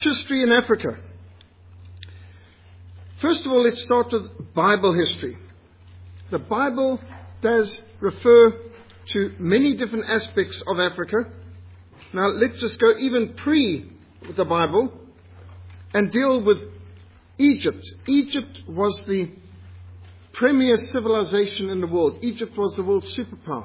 History in Africa. First of all, let's start with Bible history. The Bible does refer to many different aspects of Africa. Now, let's just go even pre the Bible and deal with Egypt. Egypt was the premier civilization in the world. Egypt was the world's superpower.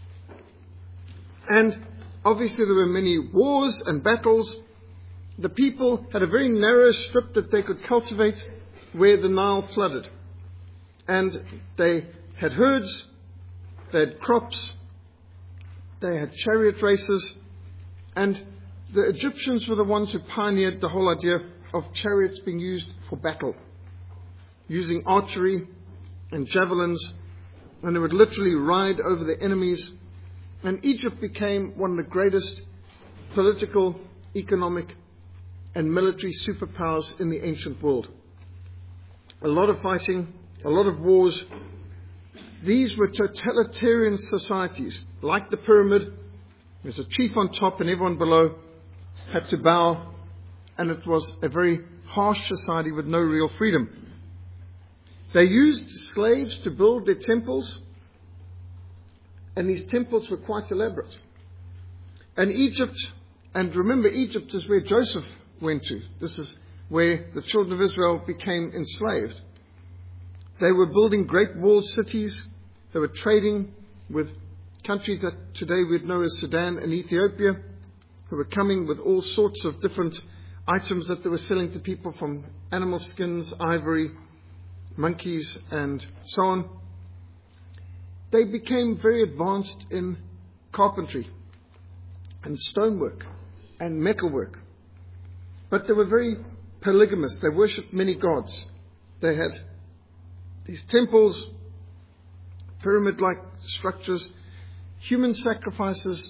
And obviously there were many wars and battles. The people had a very narrow strip that they could cultivate where the Nile flooded. And they had herds, they had crops, they had chariot races, and the Egyptians were the ones who pioneered the whole idea of chariots being used for battle, using archery and javelins, and they would literally ride over the enemies. And Egypt became one of the greatest political, economic, and military superpowers in the ancient world. A lot of fighting, a lot of wars. These were totalitarian societies, like the pyramid. There's a chief on top and everyone below had to bow, and it was a very harsh society with no real freedom. They used slaves to build their temples, and these temples were quite elaborate. And Egypt, and remember, Egypt is where Joseph went to. This is where the children of Israel became enslaved. They were building great walled cities. They were trading with countries that today we'd know as Sudan and Ethiopia, who were coming with all sorts of different items that they were selling to people, from animal skins, ivory, monkeys, and so on. They became very advanced in carpentry and stonework and metalwork. But they were very polygamous. They worshipped many gods. They had these temples, pyramid-like structures, human sacrifices,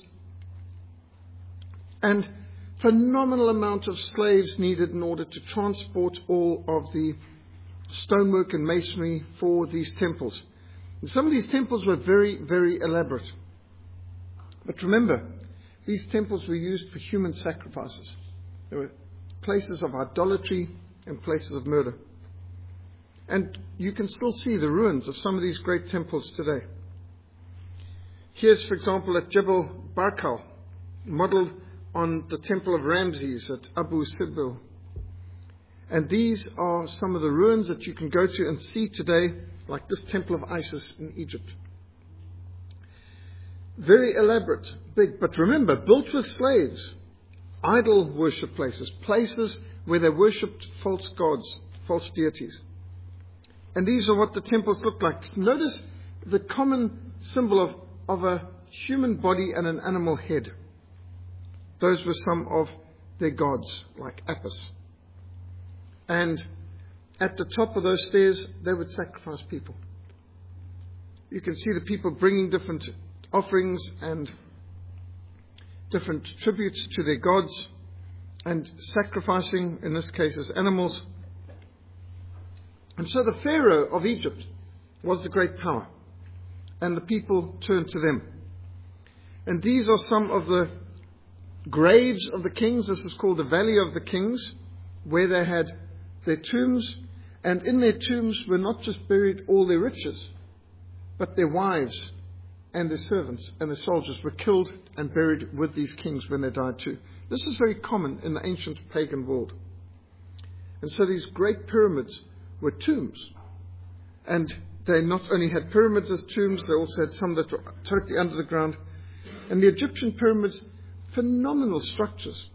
and phenomenal amount of slaves needed in order to transport all of the stonework and masonry for these temples. And some of these temples were very, very elaborate. But remember, these temples were used for human sacrifices. They were places of idolatry and places of murder. And you can still see the ruins of some of these great temples today. Here's, for example, at Jebel Barkal, modeled on the temple of Ramses at Abu Simbel. And these are some of the ruins that you can go to and see today, like this temple of Isis in Egypt. Very elaborate, big, but remember, built with slaves. Idol worship places, places where they worshipped false gods, false deities. And these are what the temples look like. Notice the common symbol of a human body and an animal head. Those were some of their gods, like Apis. And at the top of those stairs, they would sacrifice people. You can see the people bringing different offerings and different tributes to their gods, and sacrificing, in this case, as animals. And so the Pharaoh of Egypt was the great power, and the people turned to them. And these are some of the graves of the kings. This is called the Valley of the Kings, where they had their tombs, and in their tombs were not just buried all their riches, but their wives and their servants and their soldiers were killed and buried with these kings when they died too. This is very common in the ancient pagan world. And so these great pyramids were tombs. And they not only had pyramids as tombs, they also had some that were totally under the ground. And the Egyptian pyramids, phenomenal structures.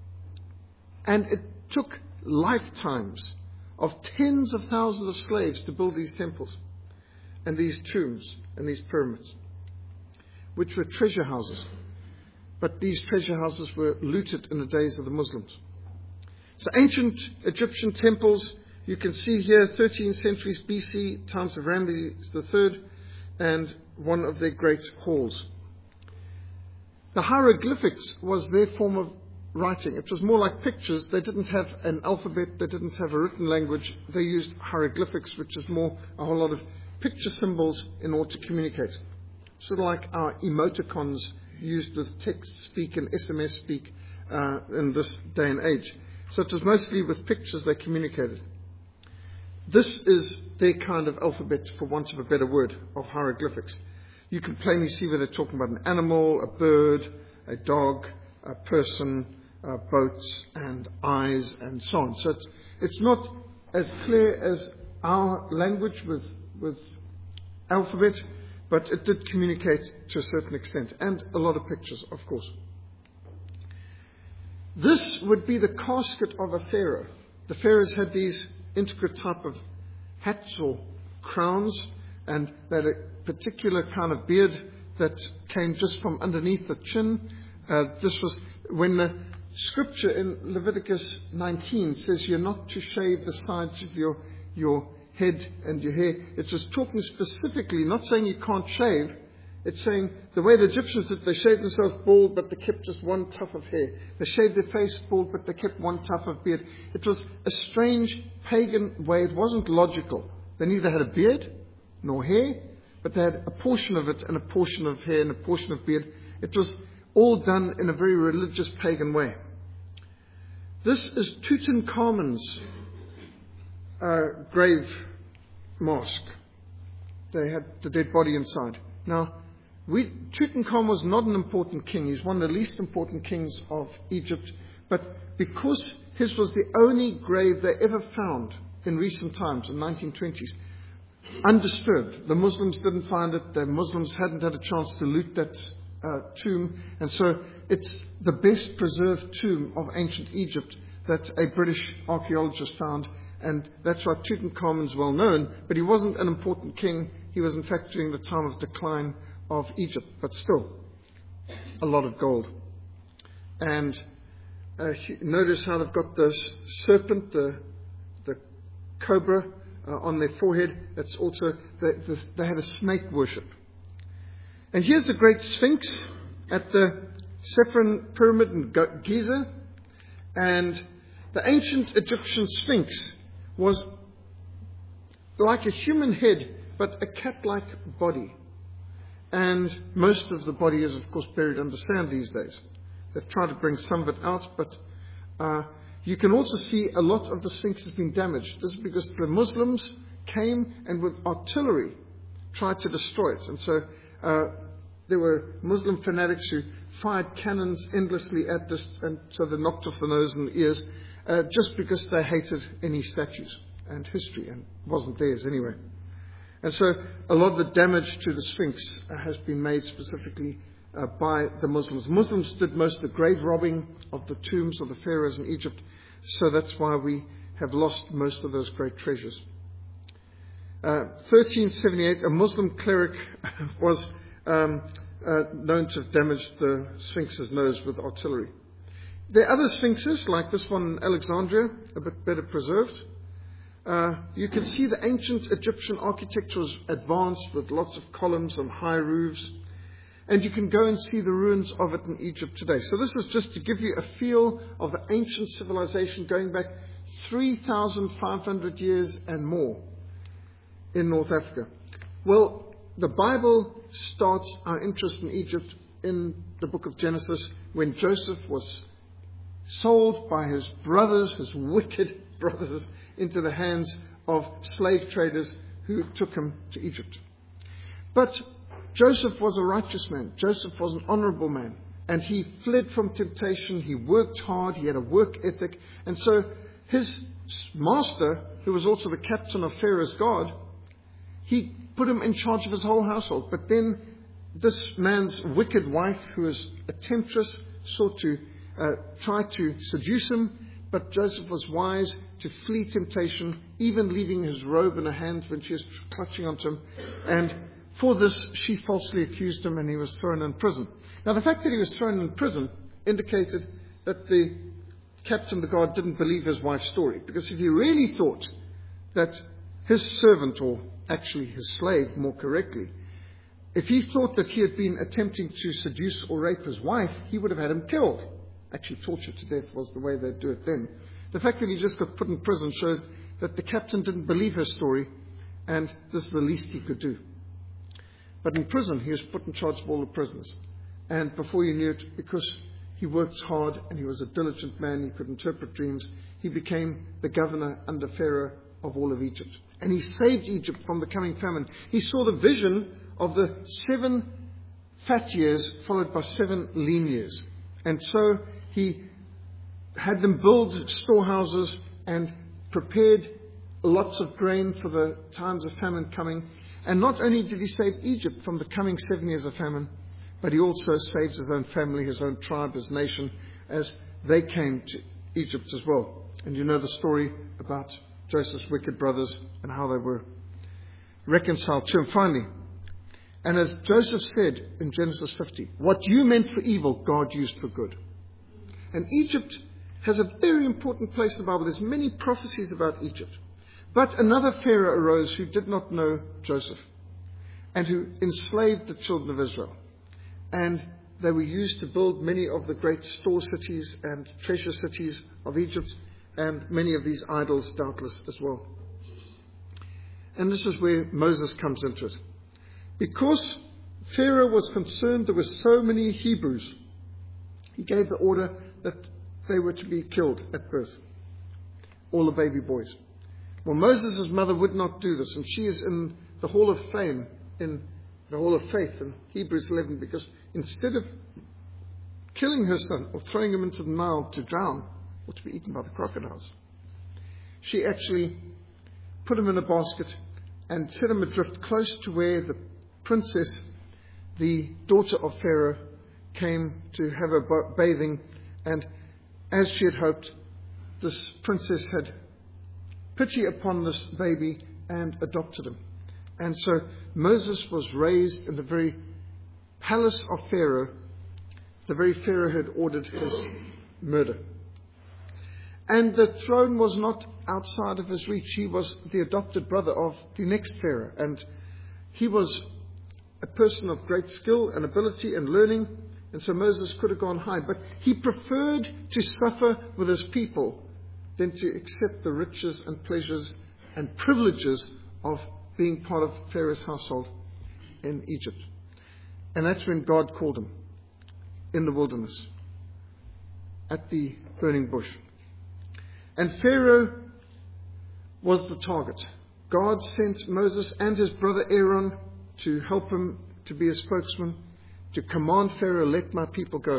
And it took lifetimes of tens of thousands of slaves to build these temples and these tombs and these pyramids, which were treasure houses. But these treasure houses were looted in the days of the Muslims. So ancient Egyptian temples, you can see here 13th centuries BC, times of Ramses III, and one of their great halls. The hieroglyphics was their form of writing. It was more like pictures. They didn't have an alphabet. They didn't have a written language. They used hieroglyphics, which is more a whole lot of picture symbols in order to communicate. Sort of like our emoticons used with text speak and SMS speak in this day and age. So it was mostly with pictures they communicated. This is their kind of alphabet, for want of a better word, of hieroglyphics. You can plainly see where they're talking about an animal, a bird, a dog, a person, boats, and eyes, and so on. So it's not as clear as our language with alphabet, but it did communicate to a certain extent, and a lot of pictures, of course. This would be the casket of a pharaoh. The pharaohs had these intricate type of hats or crowns, and they had a particular kind of beard that came just from underneath the chin. This was when the scripture in Leviticus 19 says you're not to shave the sides of your head and your hair. It's just talking specifically, not saying you can't shave. It's saying the way the Egyptians did, they shaved themselves bald, but they kept just one tuft of hair. They shaved their face bald, but they kept one tuft of beard. It was a strange pagan way. It wasn't logical. They neither had a beard nor hair, but they had a portion of it and a portion of hair and a portion of beard. It was all done in a very religious pagan way. This is Tutankhamun's grave mask. They had the dead body inside. Now, Tutankhamun was not an important king. He's one of the least important kings of Egypt. But because his was the only grave they ever found in recent times, in the 1920s, undisturbed. The Muslims didn't find it. The Muslims hadn't had a chance to loot that tomb. And so it's the best preserved tomb of ancient Egypt that a British archaeologist found. And that's why Tutankhamun's well known. But he wasn't an important king. He was, in fact, during the time of decline of Egypt, but still a lot of gold. And notice how they've got the serpent, the cobra on their forehead. That's also, they had a snake worship. And here's the great Sphinx at the Sephron Pyramid in Giza. And the ancient Egyptian Sphinx was like a human head, but a cat-like body. And most of the body is, of course, buried under sand these days. They've tried to bring some of it out, but you can also see a lot of the Sphinx has been damaged. This is because the Muslims came and with artillery tried to destroy it. And so there were Muslim fanatics who fired cannons endlessly at this, and so they knocked off the nose and the ears, just because they hated any statues and history, and it wasn't theirs anyway. And so a lot of the damage to the Sphinx has been made specifically by the Muslims. Muslims did most of the grave robbing of the tombs of the pharaohs in Egypt, so that's why we have lost most of those great treasures. 1378, a Muslim cleric was known to have damaged the Sphinx's nose with artillery. There are other Sphinxes, like this one in Alexandria, a bit better preserved. You can see the ancient Egyptian architecture was advanced with lots of columns and high roofs. And you can go and see the ruins of it in Egypt today. So this is just to give you a feel of the ancient civilization going back 3,500 years and more in North Africa. Well, the Bible starts our interest in Egypt in the book of Genesis, when Joseph was sold by his brothers, his wicked brothers, into the hands of slave traders who took him to Egypt. But Joseph was a righteous man. Joseph was an honorable man. And he fled from temptation. He worked hard. He had a work ethic. And so his master, who was also the captain of Pharaoh's guard, he put him in charge of his whole household. But then this man's wicked wife, who was a temptress, sought to try to seduce him. But Joseph was wise to flee temptation, even leaving his robe in her hand when she was clutching onto him. And for this, she falsely accused him, and he was thrown in prison. Now, the fact that he was thrown in prison indicated that the captain of the guard didn't believe his wife's story. Because if he really thought that his servant, or actually his slave more correctly, if he thought that he had been attempting to seduce or rape his wife, he would have had him killed. Actually, tortured to death was the way they'd do it then. The fact that he just got put in prison showed that the captain didn't believe her story, and this is the least he could do. But in prison, he was put in charge of all the prisoners. And before you knew it, because he worked hard and he was a diligent man. He could interpret dreams. He became the governor under Pharaoh of all of Egypt. And he saved Egypt from the coming famine. He saw the vision of the 7 fat years followed by 7 lean years. And so he had them build storehouses and prepared lots of grain for the times of famine coming. And not only did he save Egypt from the coming 7 years of famine, but he also saves his own family, his own tribe, his nation, as they came to Egypt as well. And you know the story about Joseph's wicked brothers and how they were reconciled to him finally. And as Joseph said in Genesis 50, what you meant for evil, God used for good. And Egypt has a very important place in the Bible. There's many prophecies about Egypt. But another Pharaoh arose who did not know Joseph and who enslaved the children of Israel. And they were used to build many of the great store cities and treasure cities of Egypt, and many of these idols doubtless as well. And this is where Moses comes into it. Because Pharaoh was concerned there were so many Hebrews, he gave the order that they were to be killed at birth, all the baby boys. Well, Moses' mother would not do this, and she is in the Hall of Fame, in the Hall of Faith in Hebrews 11, because instead of killing her son or throwing him into the Nile to drown or to be eaten by the crocodiles, she actually put him in a basket and set him adrift close to where the princess, the daughter of Pharaoh, came to have a bathing. And as she had hoped, this princess had pity upon this baby and adopted him. And so Moses was raised in the very palace of Pharaoh, the very Pharaoh who had ordered his murder. And the throne was not outside of his reach. He was the adopted brother of the next Pharaoh. And he was a person of great skill and ability and learning. And so Moses could have gone high. But he preferred to suffer with his people than to accept the riches and pleasures and privileges of being part of Pharaoh's household in Egypt. And that's when God called him in the wilderness at the burning bush. And Pharaoh was the target. God sent Moses and his brother Aaron to help him to be a spokesman, to command Pharaoh, let my people go.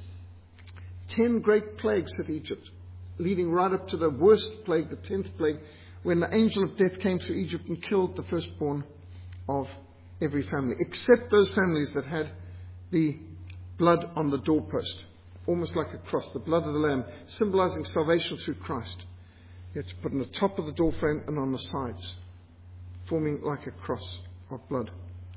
10 great plagues hit Egypt, leading right up to the worst plague, the 10th plague, when the angel of death came through Egypt and killed the firstborn of every family, except those families that had the blood on the doorpost, almost like a cross, the blood of the Lamb, symbolizing salvation through Christ. You had to put on the top of the doorframe and on the sides, forming like a cross of blood.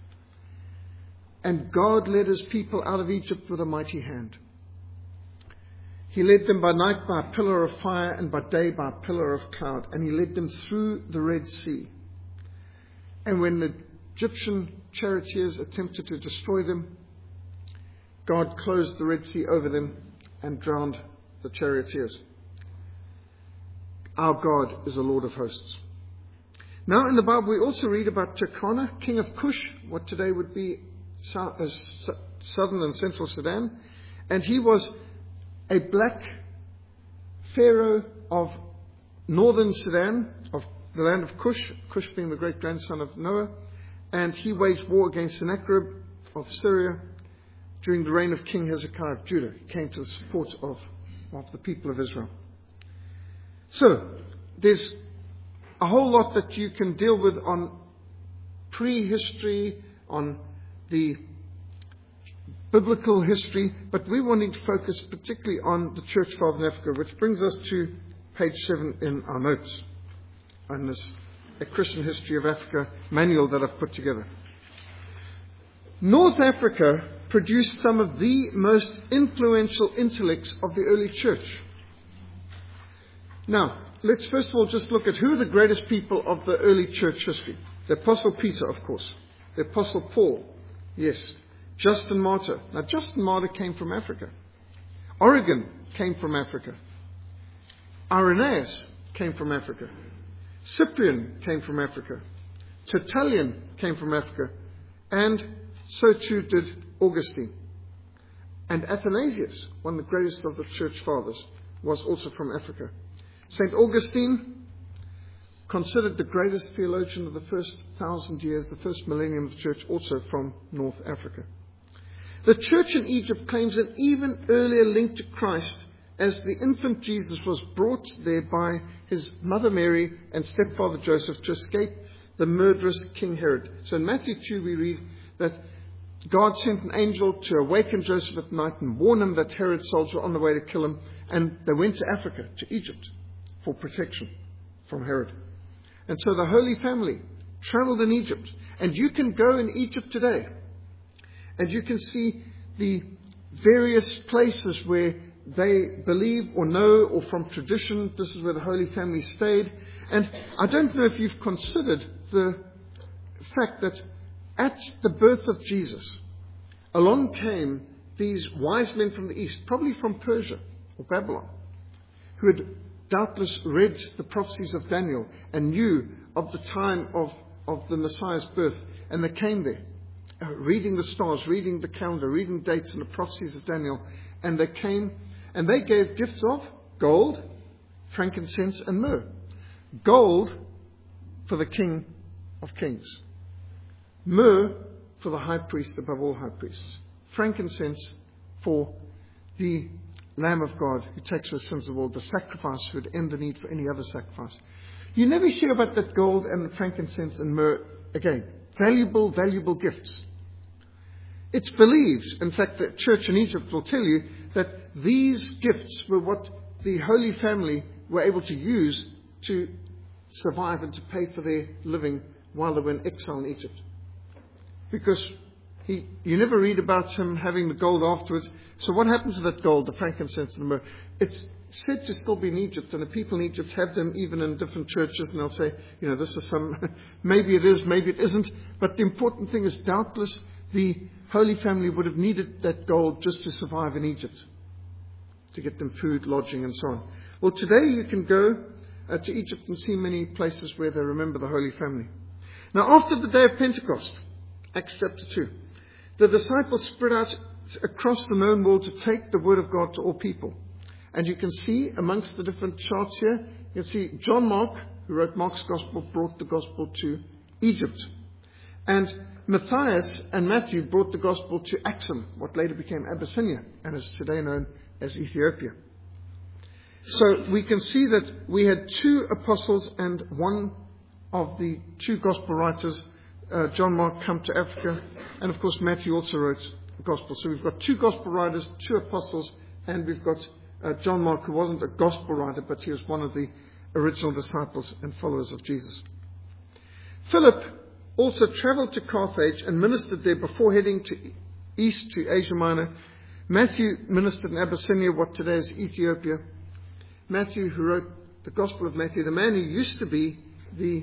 And God led his people out of Egypt with a mighty hand. He led them by night by a pillar of fire and by day by a pillar of cloud. And he led them through the Red Sea. And when the Egyptian charioteers attempted to destroy them, God closed the Red Sea over them and drowned the charioteers. Our God is the Lord of hosts. Now in the Bible we also read about Turkana, king of Cush, what today would be southern and central Sudan. And he was a black pharaoh of northern Sudan, of the land of Cush, Cush being the great-grandson of Noah. And he waged war against Sennacherib of Syria during the reign of King Hezekiah of Judah. He came to the support of the people of Israel. So, there's a whole lot that you can deal with on prehistory, on the biblical history, but we wanted to focus particularly on the Church Father in Africa, which brings us to page 7 in our notes on this A Christian History of Africa manual that I've put together. North Africa produced some of the most influential intellects of the early church. Now, let's first of all just look at who are the greatest people of the early church history. The Apostle Peter, of course. The Apostle Paul, yes. Justin Martyr. Now, Justin Martyr came from Africa. Origen came from Africa. Irenaeus came from Africa. Cyprian came from Africa. Tertullian came from Africa. And so too did Augustine. And Athanasius, one of the greatest of the church fathers, was also from Africa. St. Augustine, considered the greatest theologian of the first 1,000 years, the first millennium of the church, also from North Africa. The church in Egypt claims an even earlier link to Christ, as the infant Jesus was brought there by his mother Mary and stepfather Joseph to escape the murderous King Herod. So in Matthew 2 we read that God sent an angel to awaken Joseph at night and warn him that Herod's soldiers were on the way to kill him, and they went to Africa, to Egypt, for protection from Herod. And so the Holy Family traveled in Egypt. And you can go in Egypt today, and you can see the various places where they believe or know, or from tradition, this is where the Holy Family stayed. And I don't know if you've considered the fact that at the birth of Jesus, along came these wise men from the east, probably from Persia or Babylon, who had doubtless read the prophecies of Daniel and knew of the time of the Messiah's birth. And they came there, reading the stars, reading the calendar, reading dates and the prophecies of Daniel. And they came and they gave gifts of gold, frankincense and myrrh. Gold for the King of Kings. Myrrh for the high priest above all high priests. Frankincense for the Lamb of God who takes away the sins of the world, the sacrifice who would end the need for any other sacrifice. You never hear about that gold and frankincense and myrrh again. Valuable, valuable gifts. It's believed, in fact, the church in Egypt will tell you that these gifts were what the Holy Family were able to use to survive and to pay for their living while they were in exile in Egypt. Because you never read about him having the gold afterwards. So what happens to that gold, the frankincense and the myrrh? It's said to still be in Egypt, and the people in Egypt have them even in different churches, and they'll say, this is some, maybe it is, maybe it isn't. But the important thing is, doubtless, the Holy Family would have needed that gold just to survive in Egypt, to get them food, lodging, and so on. Well, today you can go to Egypt and see many places where they remember the Holy Family. Now, after the day of Pentecost, Acts chapter 2, the disciples spread out across the known world to take the word of God to all people. And you can see amongst the different charts here, you can see John Mark, who wrote Mark's Gospel, brought the Gospel to Egypt. And Matthias and Matthew brought the Gospel to Axum, what later became Abyssinia, and is today known as Ethiopia. So we can see that we had two apostles and one of the two Gospel writers, John Mark, come to Africa. And of course Matthew also wrote the Gospel. So we've got two Gospel writers, two apostles, and we've got John Mark, who wasn't a Gospel writer, but he was one of the original disciples and followers of Jesus. Philip also travelled to Carthage and ministered there before heading east to Asia Minor. Matthew ministered in Abyssinia, what today is Ethiopia. Matthew, who wrote the Gospel of Matthew, the man who used to be the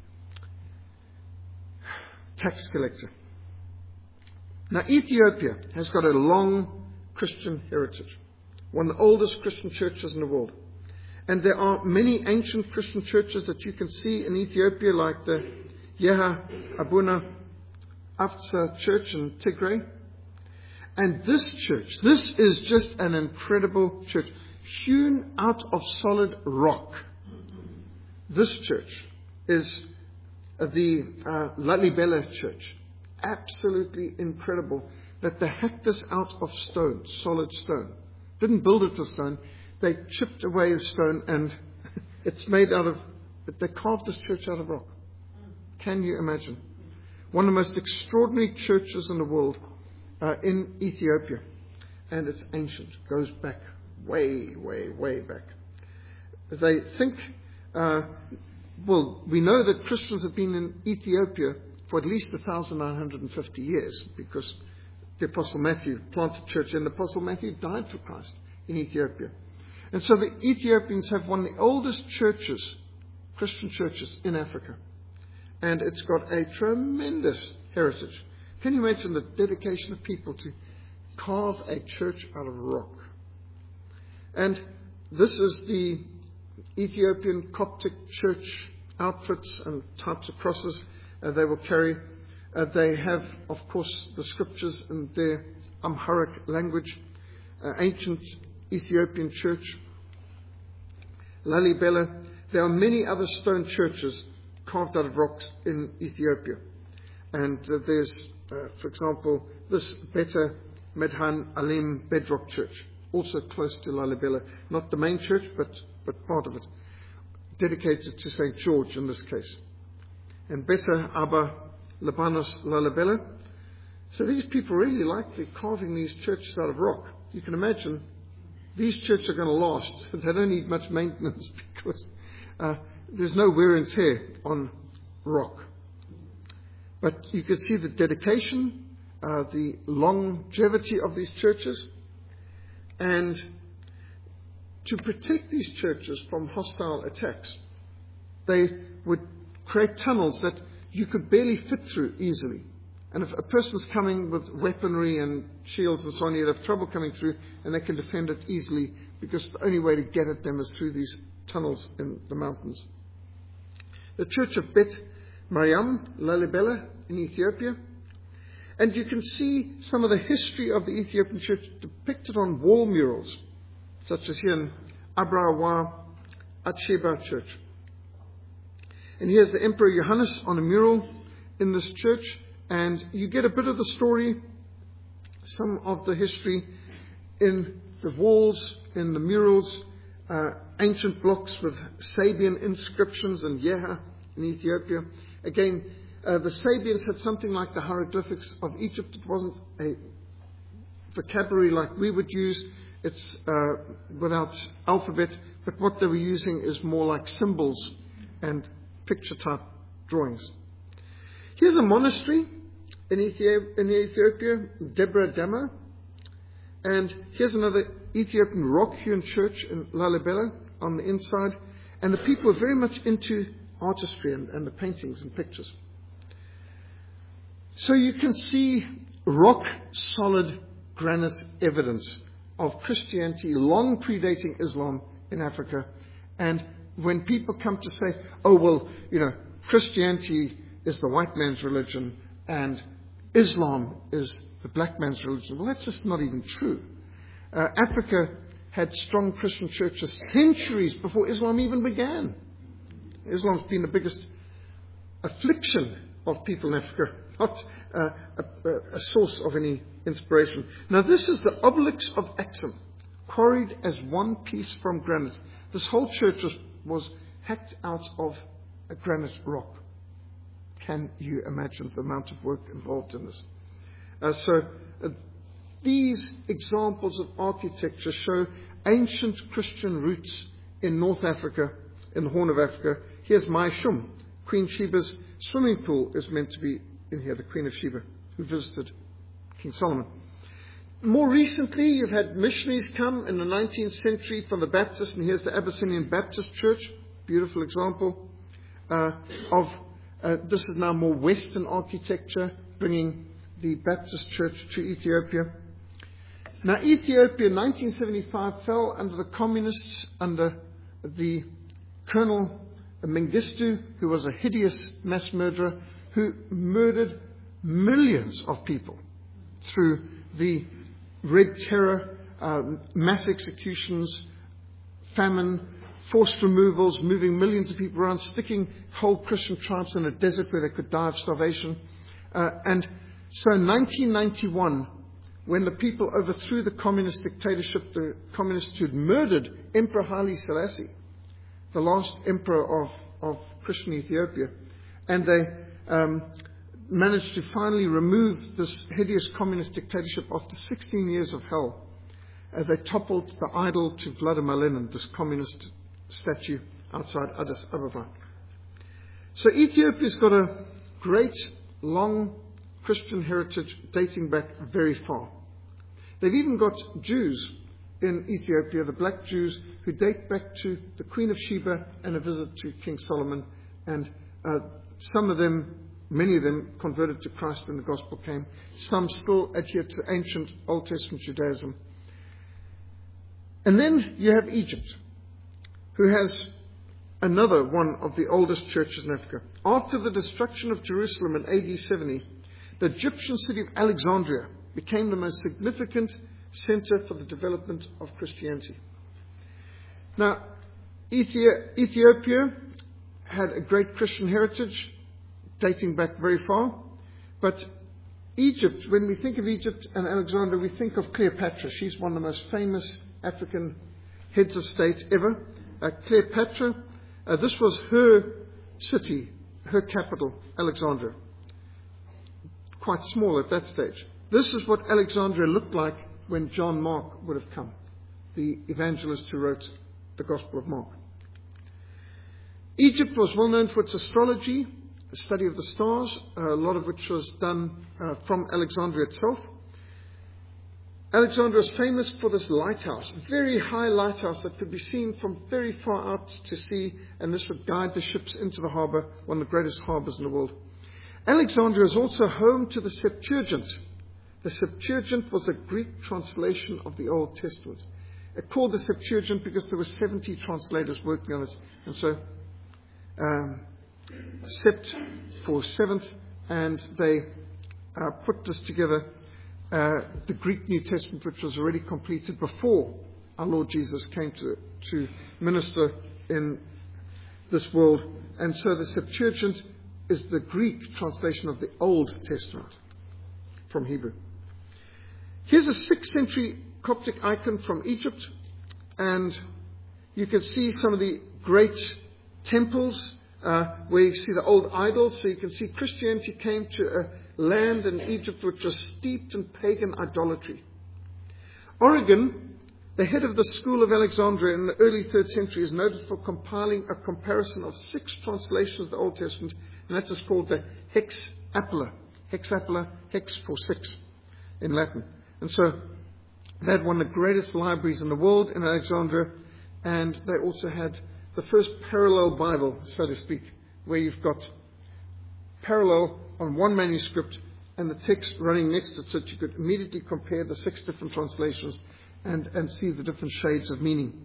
tax collector. Now, Ethiopia has got a long Christian heritage, one of the oldest Christian churches in the world. And there are many ancient Christian churches that you can see in Ethiopia, like the Yeha Abuna Aftsa church in Tigray. And this church, this is just an incredible church, hewn out of solid rock. This church is the Lalibela church. Absolutely incredible that they hacked this out of stone, solid stone. Didn't build it with stone. They chipped away the stone, and it's made out of, they carved this church out of rock. Can you imagine? One of the most extraordinary churches in the world in Ethiopia. And it's ancient. Goes back way, way, way back. They think, we know that Christians have been in Ethiopia for at least 1,950 years, because the Apostle Matthew planted church, and the Apostle Matthew died for Christ in Ethiopia. And so the Ethiopians have one of the oldest churches, Christian churches, in Africa. And it's got a tremendous heritage. Can you imagine the dedication of people to carve a church out of rock? And this is the Ethiopian Coptic church outfits and types of crosses they will carry. They have, of course, the scriptures in their Amharic language. ancient Ethiopian church. Lalibela. There are many other stone churches carved out of rocks in Ethiopia. And there's, for example, this Beta Medhan Alim bedrock church, also close to Lalibela. Not the main church, but part of it, dedicated to St. George in this case. And Beta Abba Libanos Lalibela. So these people really like carving these churches out of rock. You can imagine these churches are going to last. They don't need much maintenance because there's no wear and tear on rock. But you can see the dedication, the longevity of these churches. And to protect these churches from hostile attacks, they would create tunnels that you could barely fit through easily. And if a person's coming with weaponry and shields and so on, you'd have trouble coming through, and they can defend it easily because the only way to get at them is through these tunnels in the mountains. The church of Bet Mariam, Lalibela in Ethiopia. And you can see some of the history of the Ethiopian church depicted on wall murals, such as here in Abrawa Atsheba Church. And here's the Emperor Johannes on a mural in this church. And you get a bit of the story, some of the history in the walls, in the murals, ancient blocks with Sabian inscriptions and Yeha in Ethiopia. Again, the Sabians had something like the hieroglyphics of Egypt. It wasn't a vocabulary like we would use. It's without alphabet, but what they were using is more like symbols and picture-type drawings. Here's a monastery in Ethiopia, Debre Dama. And here's another Ethiopian rock-hewn church in Lalibela on the inside. And the people are very much into artistry and the paintings and pictures. So you can see rock-solid granite evidence of Christianity long predating Islam in Africa. And when people come to say, oh, well, Christianity is the white man's religion and Islam is the black man's religion. Well, that's just not even true. Africa had strong Christian churches centuries before Islam even began. Islam's been the biggest affliction of people in Africa, not a source of any inspiration. Now, this is the obelisk of Axum, quarried as one piece from granite. This whole church was hacked out of a granite rock. Can you imagine the amount of work involved in this? These examples of architecture show ancient Christian roots in North Africa, in the Horn of Africa. Here's Mai Shum. Queen Sheba's swimming pool is meant to be in here, the Queen of Sheba, who visited King Solomon. More recently, you've had missionaries come in the 19th century from the Baptists, and here's the Abyssinian Baptist Church, beautiful example this is now more Western architecture, bringing the Baptist Church to Ethiopia. Now, Ethiopia in 1975 fell under the communists, under the Colonel Mengistu, who was a hideous mass murderer, who murdered millions of people through the Red Terror, mass executions, famine, forced removals, moving millions of people around, sticking whole Christian tribes in a desert where they could die of starvation. And so in 1991, when the people overthrew the communist dictatorship, the communists who'd murdered Emperor Haile Selassie, the last emperor of Christian Ethiopia, and they managed to finally remove this hideous communist dictatorship after 16 years of hell. They toppled the idol to Vladimir Lenin, this communist statue outside Addis Ababa. So Ethiopia's got a great, long Christian heritage dating back very far. They've even got Jews in Ethiopia, the black Jews, who date back to the Queen of Sheba and a visit to King Solomon. And some of them, many of them, converted to Christ when the gospel came. Some still adhere to ancient Old Testament Judaism. And then you have Egypt, who has another one of the oldest churches in Africa. After the destruction of Jerusalem in AD 70, the Egyptian city of Alexandria became the most significant center for the development of Christianity. Now, Ethiopia had a great Christian heritage dating back very far, but Egypt, when we think of Egypt and Alexandria, we think of Cleopatra. She's one of the most famous African heads of state ever. Cleopatra, this was her city, her capital, Alexandria. Quite small at that stage. This is what Alexandria looked like when John Mark would have come, the evangelist who wrote the Gospel of Mark. Egypt was well known for its astrology, the study of the stars, a lot of which was done from Alexandria itself. Alexandria is famous for this lighthouse, very high lighthouse that could be seen from very far out to sea, and this would guide the ships into the harbour, one of the greatest harbours in the world. Alexandria is also home to the Septuagint. The Septuagint was a Greek translation of the Old Testament. It called the Septuagint because there were 70 translators working on it, and so Sept for seventh, and they put this together, the Greek New Testament, which was already completed before our Lord Jesus came to minister in this world. And so the Septuagint is the Greek translation of the Old Testament from Hebrew. Here's a 6th century Coptic icon from Egypt, and you can see some of the great temples where you see the old idols. So you can see Christianity came to a land in Egypt which was steeped in pagan idolatry. Origen, the head of the school of Alexandria in the early 3rd century, is noted for compiling a comparison of 6 translations of the Old Testament, and that is called the Hexapla. Hexapla, hex for 6 in Latin. And so they had one of the greatest libraries in the world in Alexandria, and they also had the first parallel Bible, so to speak, where you've got parallel on one manuscript and the text running next to it, so that you could immediately compare the 6 different translations and see the different shades of meaning.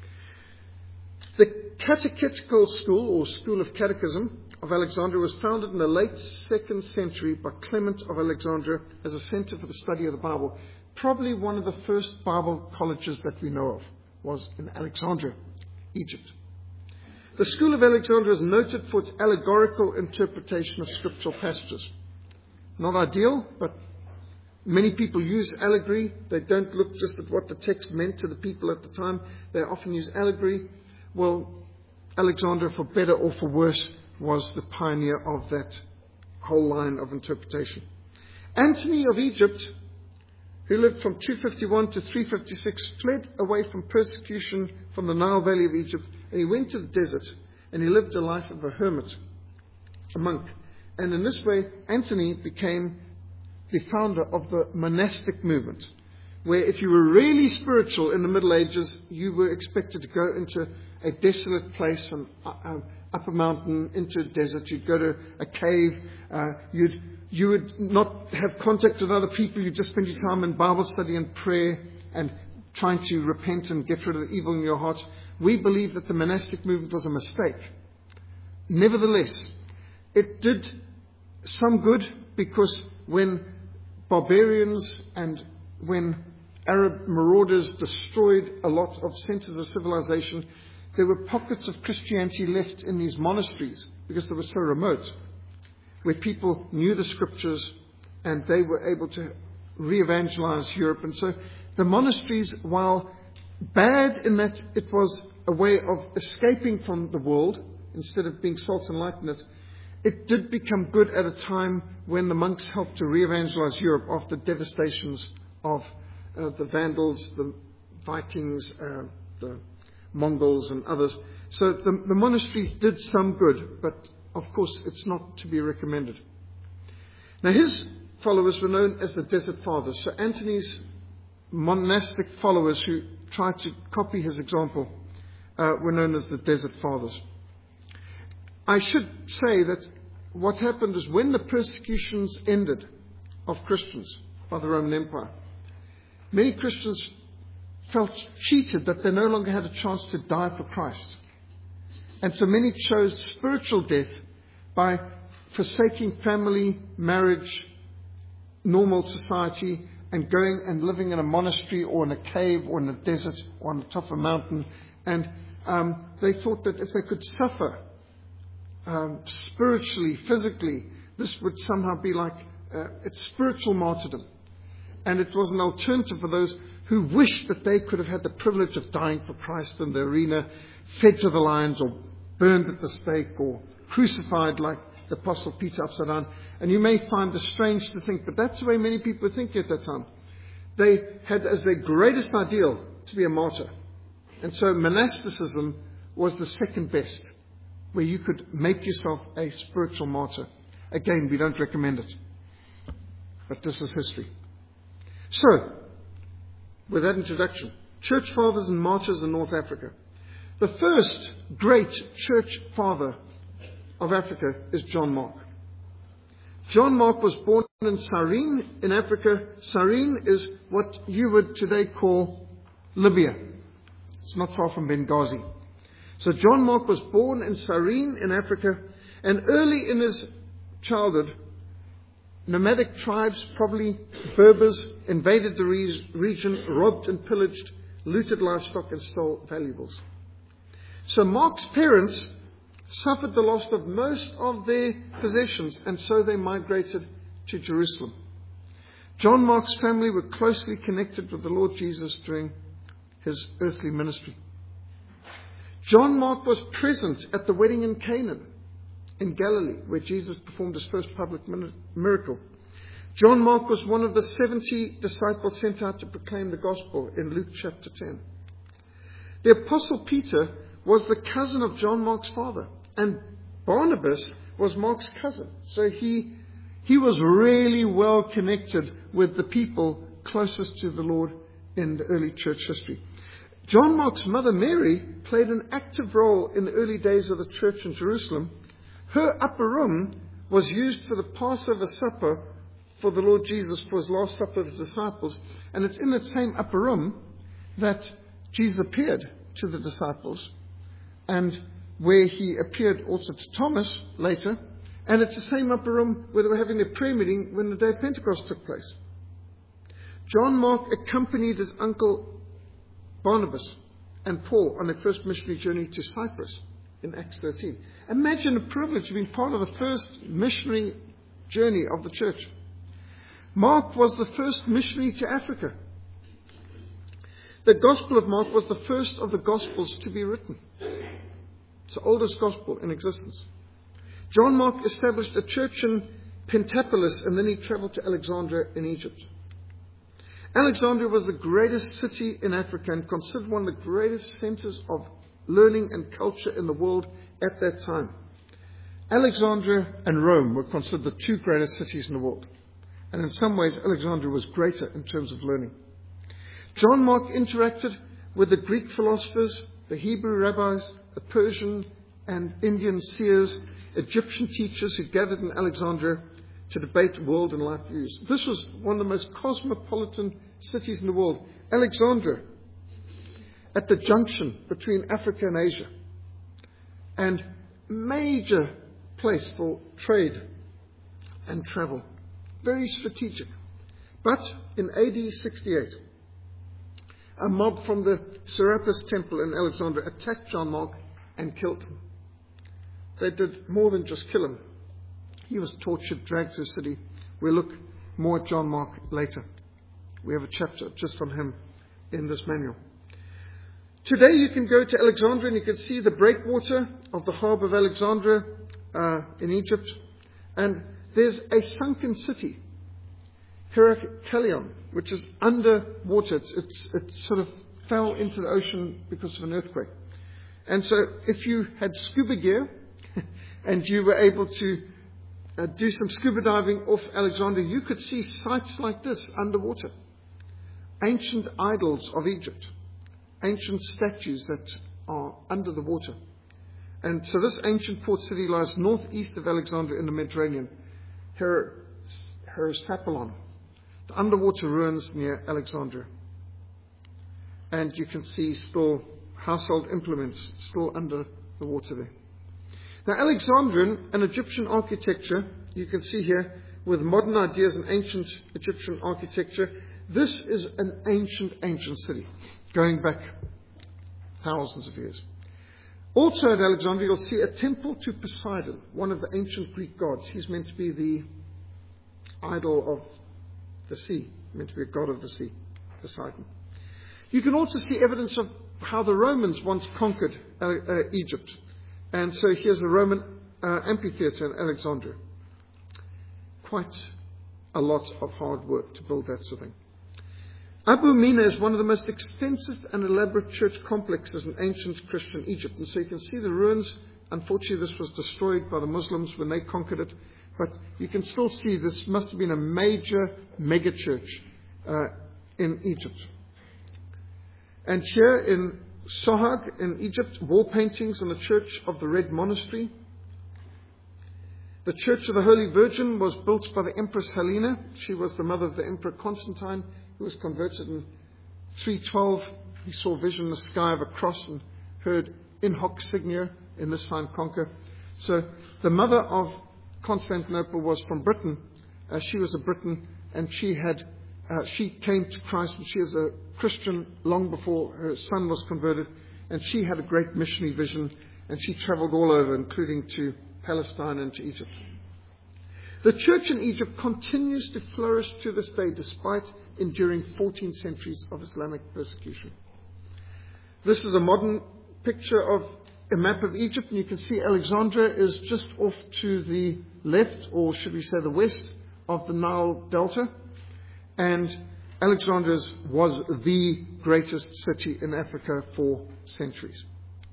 The Catechetical School, or School of Catechism, of Alexandria was founded in the late 2nd century by Clement of Alexandria as a center for the study of the Bible. Probably one of the first Bible colleges that we know of was in Alexandria, Egypt. The School of Alexandria is noted for its allegorical interpretation of scriptural passages. Not ideal, but many people use allegory. They don't look just at what the text meant to the people at the time. They often use allegory. Well, Alexandria, for better or for worse, was the pioneer of that whole line of interpretation. Antony of Egypt, who lived from 251 to 356, fled away from persecution from the Nile Valley of Egypt, and he went to the desert, and he lived a life of a hermit, a monk. And in this way, Antony became the founder of the monastic movement, where if you were really spiritual in the Middle Ages, you were expected to go into a desolate place, up a mountain, into a desert. You'd go to a cave. You would not have contact with other people. You'd just spend your time in Bible study and prayer and trying to repent and get rid of the evil in your heart. We believe that the monastic movement was a mistake. Nevertheless, it did some good, because when barbarians and when Arab marauders destroyed a lot of centers of civilization, there were pockets of Christianity left in these monasteries because they were so remote, where people knew the scriptures and they were able to re-evangelize Europe. And so the monasteries, while bad in that it was a way of escaping from the world instead of being salt and light in it, it did become good at a time when the monks helped to re-evangelize Europe after devastations of the Vandals, the Vikings, the Mongols and others. So the monasteries did some good, but of course it's not to be recommended. Now his followers were known as the Desert Fathers. So Antony's monastic followers who tried to copy his example were known as the Desert Fathers. I should say that what happened is when the persecutions ended of Christians by the Roman Empire, many Christians felt cheated that they no longer had a chance to die for Christ. And so many chose spiritual death by forsaking family, marriage, normal society, and going and living in a monastery or in a cave or in a desert or on the top of a mountain. And they thought that if they could suffer spiritually, physically, this would somehow be like it's spiritual martyrdom. And it was an alternative for those who wished that they could have had the privilege of dying for Christ in the arena, fed to the lions or burned at the stake or crucified like the Apostle Peter upside down. And you may find this strange to think, but that's the way many people were thinking at that time. They had as their greatest ideal to be a martyr. And so monasticism was the second best, where you could make yourself a spiritual martyr. Again, we don't recommend it. But this is history. So, with that introduction, church fathers and martyrs in North Africa. The first great church father of Africa is John Mark. John Mark was born in Cyrene in Africa. Cyrene is what you would today call Libya. It's not far from Benghazi. So John Mark was born in Cyrene in Africa, and early in his childhood, nomadic tribes, probably Berbers, invaded the region, robbed and pillaged, looted livestock and stole valuables. So Mark's parents suffered the loss of most of their possessions, and so they migrated to Jerusalem. John Mark's family were closely connected with the Lord Jesus during his earthly ministry. John Mark was present at the wedding in Canaan, in Galilee, where Jesus performed his first public miracle. John Mark was one of the 70 disciples sent out to proclaim the gospel in Luke chapter 10. The Apostle Peter was the cousin of John Mark's father, and Barnabas was Mark's cousin. So he was really well connected with the people closest to the Lord in the early church history. John Mark's mother, Mary, played an active role in the early days of the church in Jerusalem. Her upper room was used for the Passover supper for the Lord Jesus, for his last supper of his disciples. And it's in that same upper room that Jesus appeared to the disciples, and where he appeared also to Thomas later. And it's the same upper room where they were having their prayer meeting when the day of Pentecost took place. John Mark accompanied his uncle Barnabas and Paul on their first missionary journey to Cyprus in Acts 13. Imagine the privilege of being part of the first missionary journey of the church. Mark was the first missionary to Africa. The Gospel of Mark was the first of the Gospels to be written. It's the oldest Gospel in existence. John Mark established a church in Pentapolis, and then he traveled to Alexandria in Egypt. Alexandria was the greatest city in Africa and considered one of the greatest centers of learning and culture in the world at that time. Alexandria and Rome were considered the two greatest cities in the world. And in some ways, Alexandria was greater in terms of learning. John Mark interacted with the Greek philosophers, the Hebrew rabbis, the Persian and Indian seers, Egyptian teachers who gathered in Alexandria to debate world and life views. This was one of the most cosmopolitan cities in the world. Alexandria, at the junction between Africa and Asia, and major place for trade and travel. Very strategic. But in AD 68, a mob from the Serapis Temple in Alexandria attacked John Mark and killed him. They did more than just kill him. He was tortured, dragged to the city. We'll look more at John Mark later. We have a chapter just on him in this manual. Today you can go to Alexandria and you can see the breakwater of the harbour of Alexandria in Egypt. And there's a sunken city, Heracleion, which is underwater. It sort of fell into the ocean because of an earthquake. And so if you had scuba gear and you were able to do some scuba diving off Alexandria, you could see sites like this underwater. Ancient idols of Egypt. Ancient statues that are under the water. And so this ancient port city lies northeast of Alexandria in the Mediterranean. Heracleion, the underwater ruins near Alexandria. And you can see still household implements still under the water there. Now, Alexandrian and Egyptian architecture, you can see here, with modern ideas in ancient Egyptian architecture, This is an ancient city, going back thousands of years. Also at Alexandria, you'll see a temple to Poseidon, one of the ancient Greek gods. He's meant to be the idol of the sea, meant to be a god of the sea, Poseidon. You can also see evidence of how the Romans once conquered Egypt. And so here's the Roman amphitheatre in Alexandria. Quite a lot of hard work to build that sort of thing. Abu Mina is one of the most extensive and elaborate church complexes in ancient Christian Egypt. And so you can see the ruins. Unfortunately, this was destroyed by the Muslims when they conquered it. But you can still see this must have been a major mega church in Egypt. And here in Sohag in Egypt, wall paintings on the Church of the Red Monastery. The Church of the Holy Virgin was built by the Empress Helena. She was the mother of the Emperor Constantine, who was converted in 312. He saw a vision in the sky of a cross and heard in hoc signo, in this sign conquer. So the mother of Constantinople was from Britain. She was a Briton, and she came to Christ, and she was a Christian long before her son was converted, and she had a great missionary vision, and she traveled all over, including to Palestine and to Egypt. The church in Egypt continues to flourish to this day despite enduring 14 centuries of Islamic persecution. This is a modern picture of a map of Egypt, and you can see Alexandria is just off to the left, or should we say the west, of the Nile Delta. And Alexandria was the greatest city in Africa for centuries.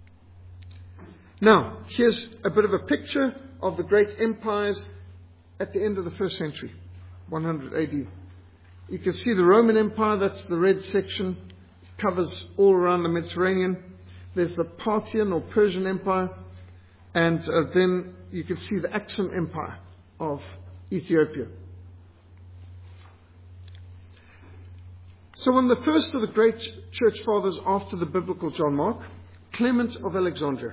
Now, here's a bit of a picture of the great empires at the end of the first century, 100 AD. You can see the Roman Empire, that's the red section, covers all around the Mediterranean. There's the Parthian or Persian Empire, and then you can see the Aksum Empire of Ethiopia. So one of the first of the great church fathers after the biblical John Mark, Clement of Alexandria.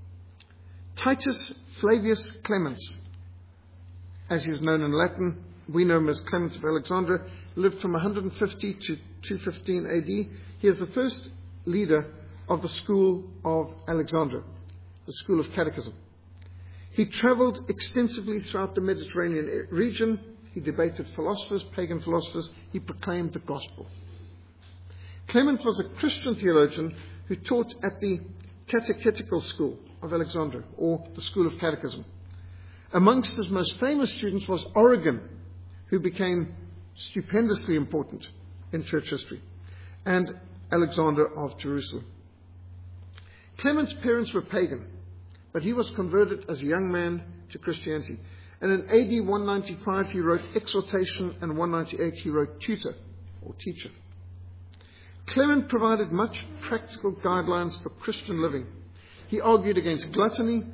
Titus Flavius Clemens, as he is known in Latin, we know him as Clement of Alexandria, lived from 150 to 215 AD. He is the first leader of the school of Alexandria, the school of catechism. He traveled extensively throughout the Mediterranean region. He debated philosophers, pagan philosophers. He proclaimed the gospel. Clement was a Christian theologian who taught at the catechetical school of Alexandria, or the school of catechism. Amongst his most famous students was Origen, who became stupendously important in church history, and Alexander of Jerusalem. Clement's parents were pagan, but he was converted as a young man to Christianity. And in AD 195 he wrote Exhortation, and 198 he wrote Tutor, or Teacher. Clement provided much practical guidelines for Christian living. He argued against gluttony,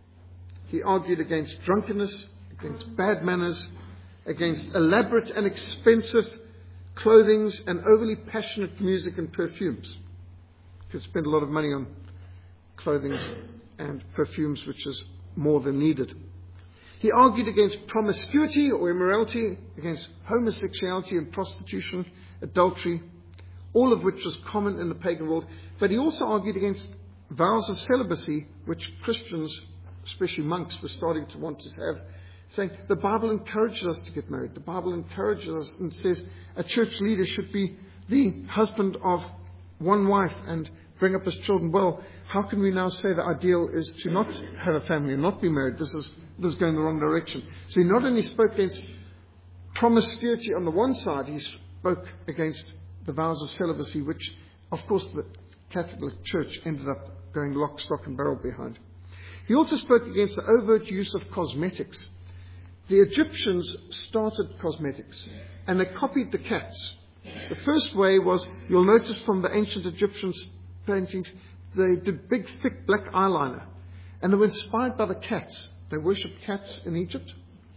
he argued against drunkenness, against bad manners, against elaborate and expensive clothing and overly passionate music and perfumes. You could spend a lot of money on clothing and perfumes, which is more than needed. He argued against promiscuity or immorality, against homosexuality and prostitution, adultery, all of which was common in the pagan world. But he also argued against vows of celibacy, which Christians, especially monks, were starting to want to have, saying the Bible encourages us to get married. The Bible encourages us and says a church leader should be the husband of one wife and bring up his children well. How can we now say the ideal is to not have a family and not be married? This is going the wrong direction. So he not only spoke against promiscuity on the one side, he spoke against the vows of celibacy, which, of course, the Catholic Church ended up going lock, stock and barrel behind. He also spoke against the overt use of cosmetics. The Egyptians started cosmetics, and they copied the cats. The first way was, you'll notice from the ancient Egyptian paintings, they did big, thick black eyeliner. And they were inspired by the cats. They worshipped cats in Egypt.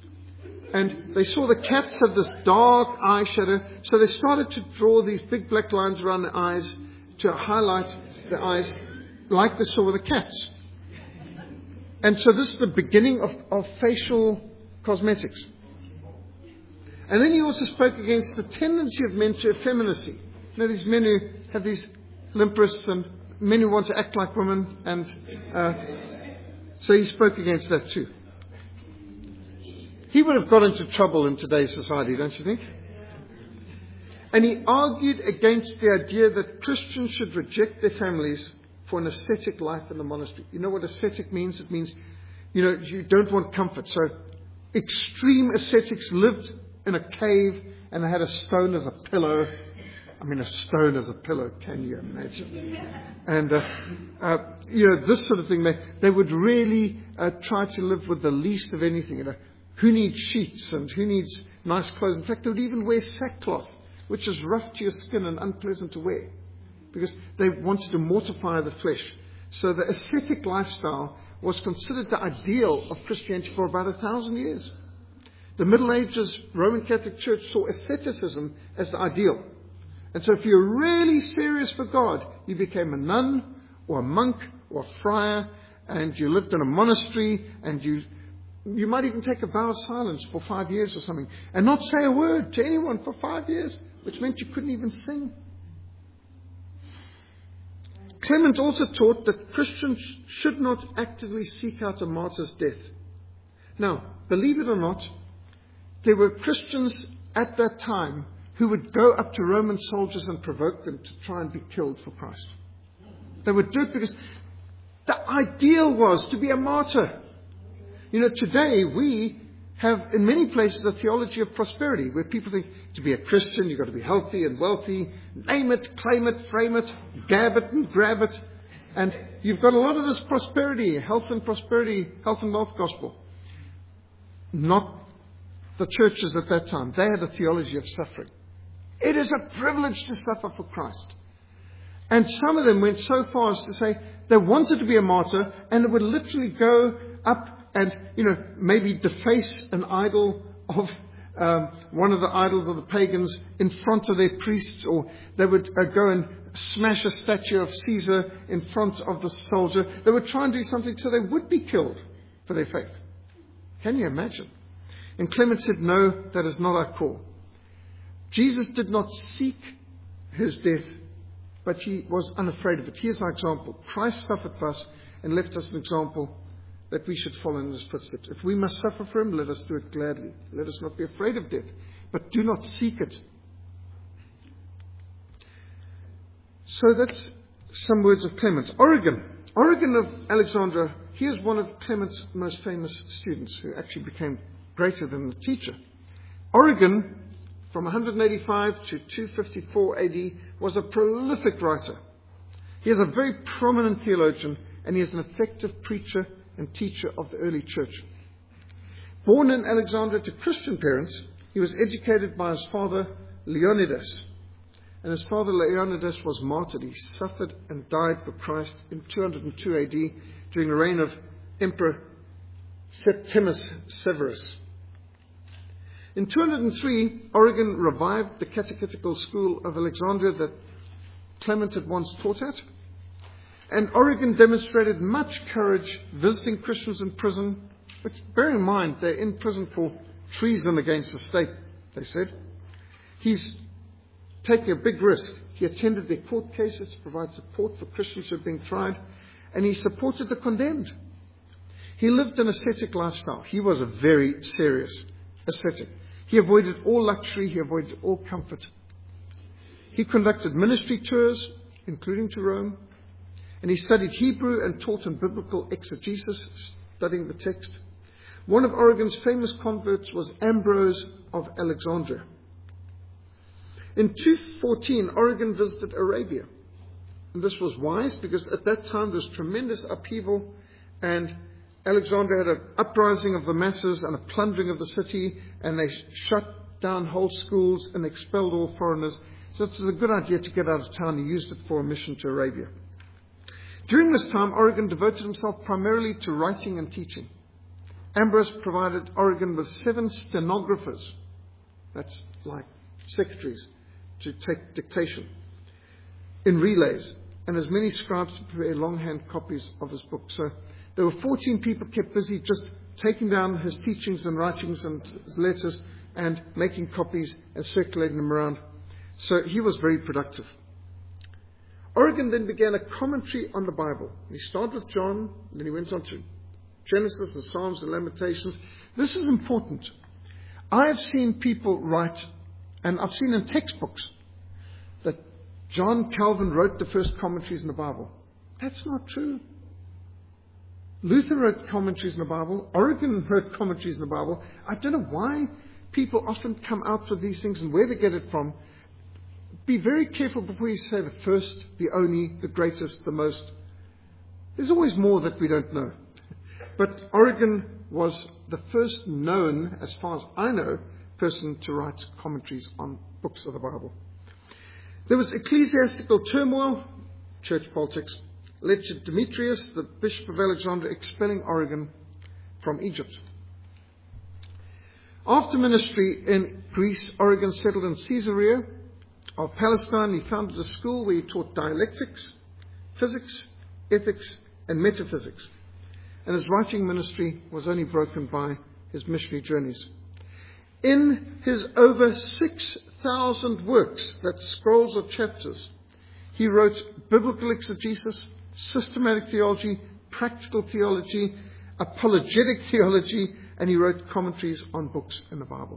And they saw the cats have this dark eyeshadow, so they started to draw these big black lines around the eyes to highlight the eyes like they saw with the cats. And so this is the beginning of facial cosmetics. And then he also spoke against the tendency of men to effeminacy. You know, these men who have these limp wrists and men who want to act like women. And so he spoke against that too. He would have got into trouble in today's society, don't you think? And he argued against the idea that Christians should reject their families for an ascetic life in the monastery. You know what ascetic means? It means, you don't want comfort. So extreme ascetics lived in a cave and they had a stone as a pillow. I mean, a stone as a pillow, can you imagine? And, this sort of thing, they would really try to live with the least of anything. Who needs sheets and who needs nice clothes? In fact, they would even wear sackcloth, which is rough to your skin and unpleasant to wear, because they wanted to mortify the flesh. So the ascetic lifestyle was considered the ideal of Christianity for about 1,000 years. The Middle Ages Roman Catholic Church saw asceticism as the ideal. And so if you're really serious for God, you became a nun or a monk or a friar, and you lived in a monastery, and you might even take a vow of silence for 5 years or something, and not say a word to anyone for 5 years, which meant you couldn't even sing. Clement also taught that Christians should not actively seek out a martyr's death. Now, believe it or not, there were Christians at that time who would go up to Roman soldiers and provoke them to try and be killed for Christ. They would do it because the ideal was to be a martyr. Today we have in many places a theology of prosperity where people think to be a Christian you've got to be healthy and wealthy, name it, claim it, frame it, gab it and grab it. And you've got a lot of this prosperity, health and prosperity, health and wealth gospel. Not the churches at that time. They had a theology of suffering. It is a privilege to suffer for Christ. And some of them went so far as to say they wanted to be a martyr, and they would literally go up and, maybe deface an idol of one of the idols of the pagans in front of their priests, or they would go and smash a statue of Caesar in front of the soldier. They would try and do something so they would be killed for their faith. Can you imagine? And Clement said, no, that is not our call. Jesus did not seek his death, but he was unafraid of it. Here's our example. Christ suffered for us and left us an example that we should follow in his footsteps. If we must suffer for him, let us do it gladly. Let us not be afraid of death, but do not seek it. So that's some words of Clement. Origen of Alexandria, here's one of Clement's most famous students who actually became greater than the teacher. Origen, from 185 to 254 AD, was a prolific writer. He is a very prominent theologian, and he is an effective preacher and teacher of the early church. Born in Alexandria to Christian parents, he was educated by his father Leonidas. And his father Leonidas was martyred. He suffered and died for Christ in 202 AD during the reign of Emperor Septimus Severus. In 203, Origen revived the catechetical school of Alexandria that Clement had once taught at. And Origen demonstrated much courage visiting Christians in prison, which, bear in mind, they're in prison for treason against the state, they said. He's taking a big risk. He attended their court cases to provide support for Christians who are being tried, and he supported the condemned. He lived an ascetic lifestyle. He was a very serious ascetic. He avoided all luxury. He avoided all comfort. He conducted ministry tours, including to Rome, and he studied Hebrew and taught in biblical exegesis, studying the text. One of Origen's famous converts was Ambrose of Alexandria. In 214, Origen visited Arabia. And this was wise because at that time there was tremendous upheaval, and Alexandria had an uprising of the masses and a plundering of the city, and they shut down whole schools and expelled all foreigners. So it was a good idea to get out of town. He used it for a mission to Arabia. During this time, Origen devoted himself primarily to writing and teaching. Ambrose provided Origen with 7 stenographers, that's like secretaries, to take dictation, in relays, and as many scribes to prepare longhand copies of his book. So there were 14 people kept busy just taking down his teachings and writings and his letters and making copies and circulating them around. So he was very productive. Origen then began a commentary on the Bible. He started with John, and then he went on to Genesis and Psalms and Lamentations. This is important. I have seen people write, and I've seen in textbooks, that John Calvin wrote the first commentaries in the Bible. That's not true. Luther wrote commentaries in the Bible. Origen wrote commentaries in the Bible. I don't know why people often come out with these things and where they get it from. Be very careful before you say the first, the only, the greatest, the most. There's always more that we don't know. But Origen was the first known, as far as I know, person to write commentaries on books of the Bible. There was ecclesiastical turmoil, church politics, led to Demetrius, the Bishop of Alexandria, expelling Origen from Egypt. After ministry in Greece, Origen settled in Caesarea of Palestine. He founded a school where he taught dialectics, physics, ethics, and metaphysics. And his writing ministry was only broken by his missionary journeys. In his over 6,000 works, that's scrolls of chapters, he wrote biblical exegesis, systematic theology, practical theology, apologetic theology, and he wrote commentaries on books in the Bible.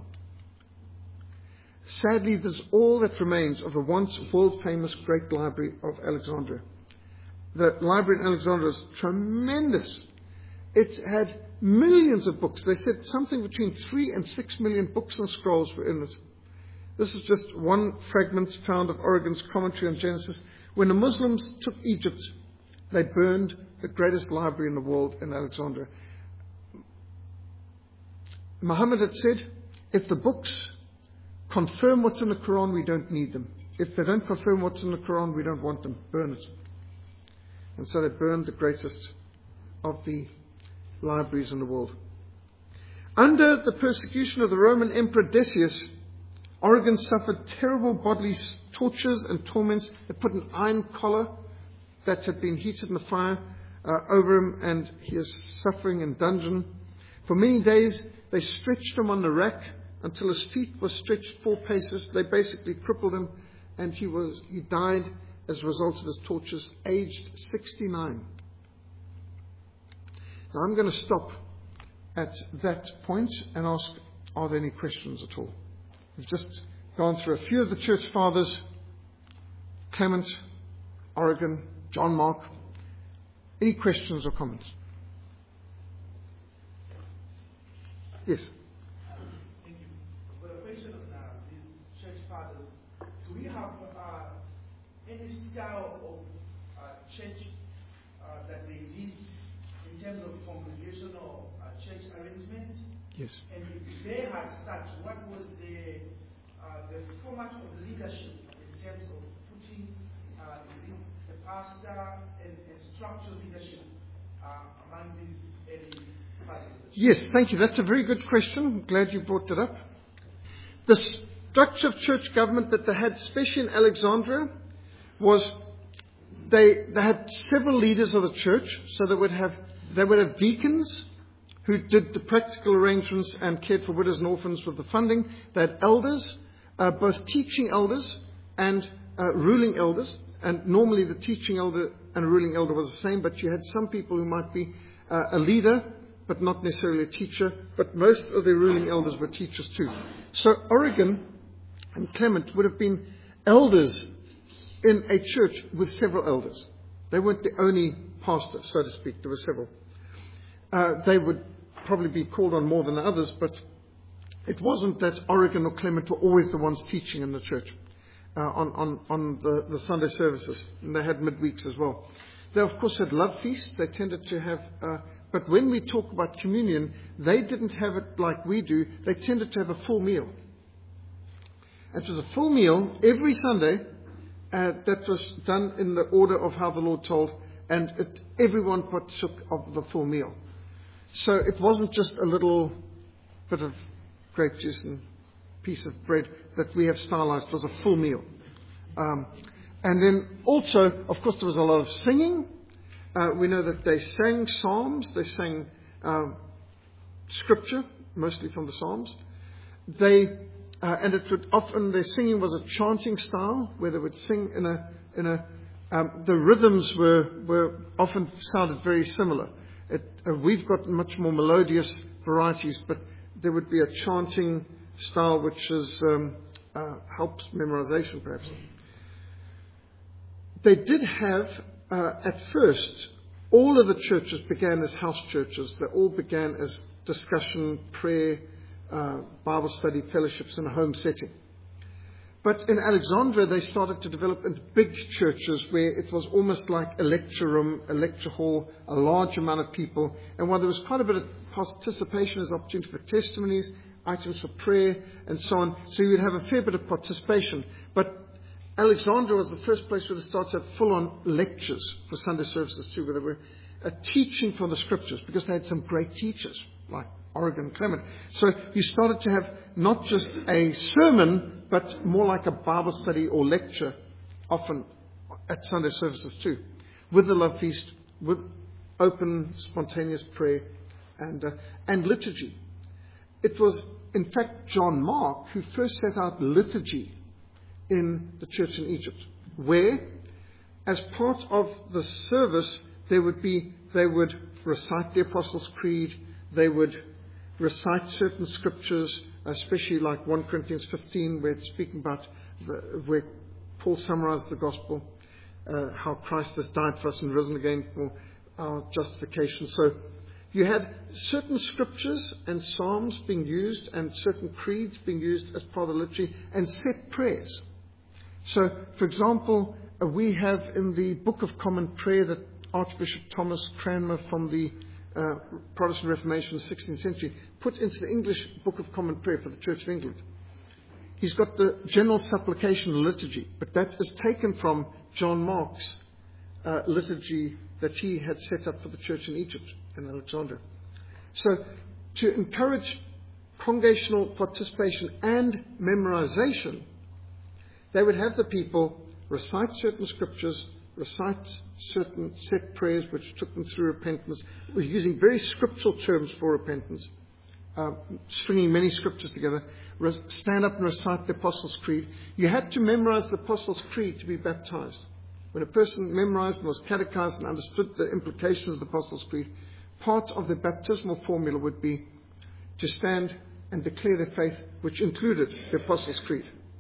Sadly, this is all that remains of the once world-famous Great Library of Alexandria. The library in Alexandria was tremendous. It had millions of books. They said something between 3 and 6 million books and scrolls were in it. This is just one fragment found of Origen's commentary on Genesis. When the Muslims took Egypt, they burned the greatest library in the world in Alexandria. Muhammad had said, if the books confirm what's in the Quran, we don't need them. If they don't confirm what's in the Quran, we don't want them. Burn it. And so they burned the greatest of the libraries in the world. Under the persecution of the Roman Emperor Decius, Origen suffered terrible bodily tortures and torments. They put an iron collar that had been heated in the fire over him, and he is suffering in dungeon. For many days, they stretched him on the rack until his feet were stretched 4 paces. They basically crippled him, and he died as a result of his tortures, aged 69. Now I'm going to stop at that point and ask, are there any questions at all? We've just gone through a few of the church fathers, Clement, Origen, John Mark. Any questions or comments? Yes. Thank you. For the question of these church fathers, do we have any style of church that they did in terms of congregational church arrangement? Yes. And if they had such, what was the format of leadership in terms of putting the pastor and structural leadership among these early fathers? Yes, thank you. That's a very good question. I'm glad you brought that up. The structure of church government that they had, especially in Alexandria, was they had several leaders of the church. So they would have deacons who did the practical arrangements and cared for widows and orphans with the funding. They had elders, both teaching elders and ruling elders. And normally the teaching elder and a ruling elder was the same, but you had some people who might be a leader, but not necessarily a teacher. But most of the ruling elders were teachers too. So Origen and Clement would have been elders in a church with several elders. They weren't the only pastor, so to speak. There were several. They would probably be called on more than others, but it wasn't that Origen or Clement were always the ones teaching in the church on the Sunday services. And they had midweeks as well. They, of course, had love feasts. They tended to have... but when we talk about communion, they didn't have it like we do. They tended to have a full meal. It was a full meal every Sunday. That was done in the order of how the Lord told, and everyone partook of the full meal. So it wasn't just a little bit of grape juice and piece of bread that we have stylized. It was a full meal. And then also, of course, there was a lot of singing. We know that they sang psalms. They sang scripture, mostly from the Psalms. and it would often, their singing was a chanting style, where they would sing the rhythms were often sounded very similar. We've got much more melodious varieties, but there would be a chanting style which helps memorization, perhaps. They did have, at first, all of the churches began as house churches. They all began as discussion, prayer, Bible study, fellowships in a home setting. But in Alexandria, they started to develop into big churches where it was almost like a lecture room, a lecture hall, a large amount of people. And while there was quite a bit of participation, as opportunity for testimonies, items for prayer, and so on, so you would have a fair bit of participation. But Alexandria was the first place where they started to have full-on lectures for Sunday services too, where they were teaching from the scriptures, because they had some great teachers, like Origen Clement. So you started to have not just a sermon, but more like a Bible study or lecture, often at Sunday services too, with the love feast, with open, spontaneous prayer and liturgy. It was, in fact, John Mark who first set out liturgy in the church in Egypt, where, as part of the service, they would recite the Apostles' Creed, they would recite certain scriptures, especially like 1 Corinthians 15, where it's speaking about where Paul summarized the gospel, how Christ has died for us and risen again for our justification. So you had certain scriptures and psalms being used and certain creeds being used as part of the liturgy, and set prayers. So, for example, we have in the Book of Common Prayer that Archbishop Thomas Cranmer from the Protestant Reformation in the 16th century put into the English Book of Common Prayer for the Church of England. He's got the general supplication liturgy, but that is taken from John Mark's liturgy that he had set up for the church in Egypt, in Alexandria. So, to encourage congregational participation and memorization, they would have the people recite certain scriptures, recite certain set prayers which took them through repentance. We're using very scriptural terms for repentance, stringing many scriptures together, stand up and recite the Apostles' Creed. You had to memorize the Apostles' Creed to be baptized. When a person memorized and was catechized and understood the implications of the Apostles' Creed, part of the baptismal formula would be to stand and declare their faith, which included the Apostles' Creed.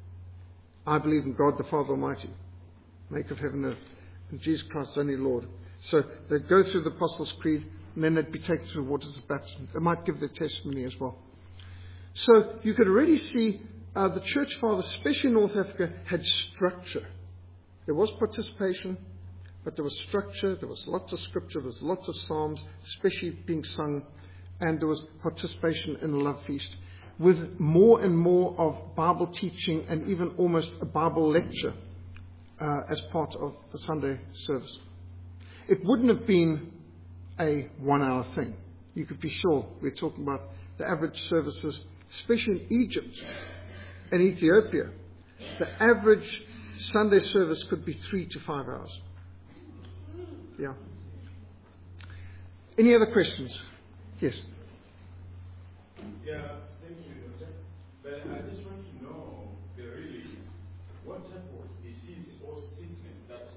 I believe in God the Father Almighty, maker of heaven and earth, and Jesus Christ only Lord. So they'd go through the Apostles' Creed, and then they'd be taken through the waters of baptism. They might give their testimony as well. So you could already see the church fathers, especially in North Africa, had structure. There was participation, but there was structure, there was lots of scripture, there was lots of psalms, especially being sung, and there was participation in the love feast, with more and more of Bible teaching and even almost a Bible lecture as part of the Sunday service. It wouldn't have been a 1-hour thing. You could be sure we're talking about the average services, especially in Egypt and Ethiopia. The average Sunday service could be 3 to 5 hours. Yeah. Any other questions? Yes. Yeah, thank you, Doctor. But I just want to know really what type of disease or sickness that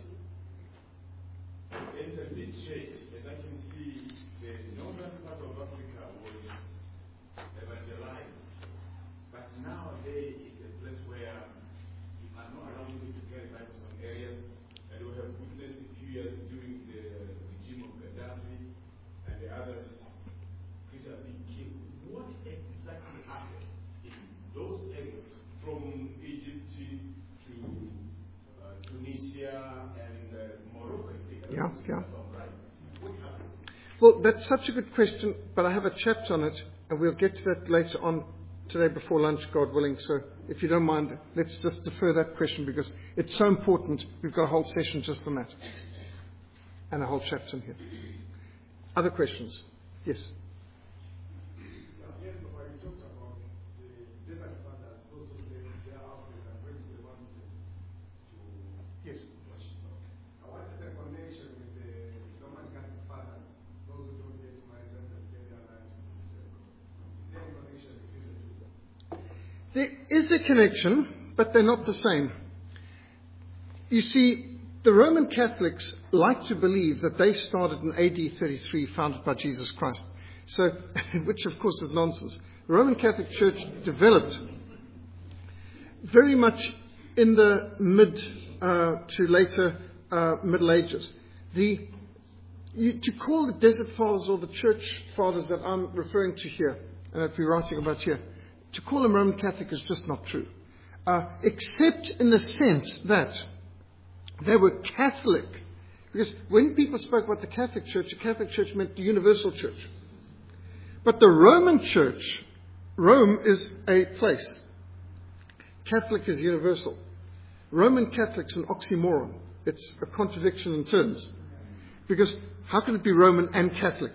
entered the church. As I can see, the northern part of Africa was evangelized, but nowadays it's a place where you are not allowed to carry Bible in some areas, and we have witnessed a few years during the regime of Gaddafi and the others. Christians have been killed. What exactly happened in those areas, from Egypt to Tunisia and Morocco? Yeah. What happened? Well, that's such a good question, but I have a chapter on it, and we'll get to that later on today before lunch, God willing. So if you don't mind, let's just defer that question because it's so important. We've got a whole session just on that and a whole chapter in here. Other questions? Yes. Yes, but you talked about the desert fathers, those who live there out and bring to the mountain to Yes. worship. What is the connection with the Roman Catholic fathers, those who don't get married and pay their lives to serve God? Is there a connection between the two? There is a connection, but they're not the same. You see, the Roman Catholics like to believe that they started in AD 33, founded by Jesus Christ. So, which of course is nonsense. The Roman Catholic Church developed very much in the mid to later Middle Ages. To call the Desert Fathers or the Church Fathers that I'm referring to here, and that we're writing about here, to call them Roman Catholic is just not true. Except in the sense that they were Catholic. Because when people spoke about the Catholic Church meant the universal church. But the Roman Church, Rome is a place. Catholic is universal. Roman Catholic's an oxymoron. It's a contradiction in terms. Because how can it be Roman and Catholic?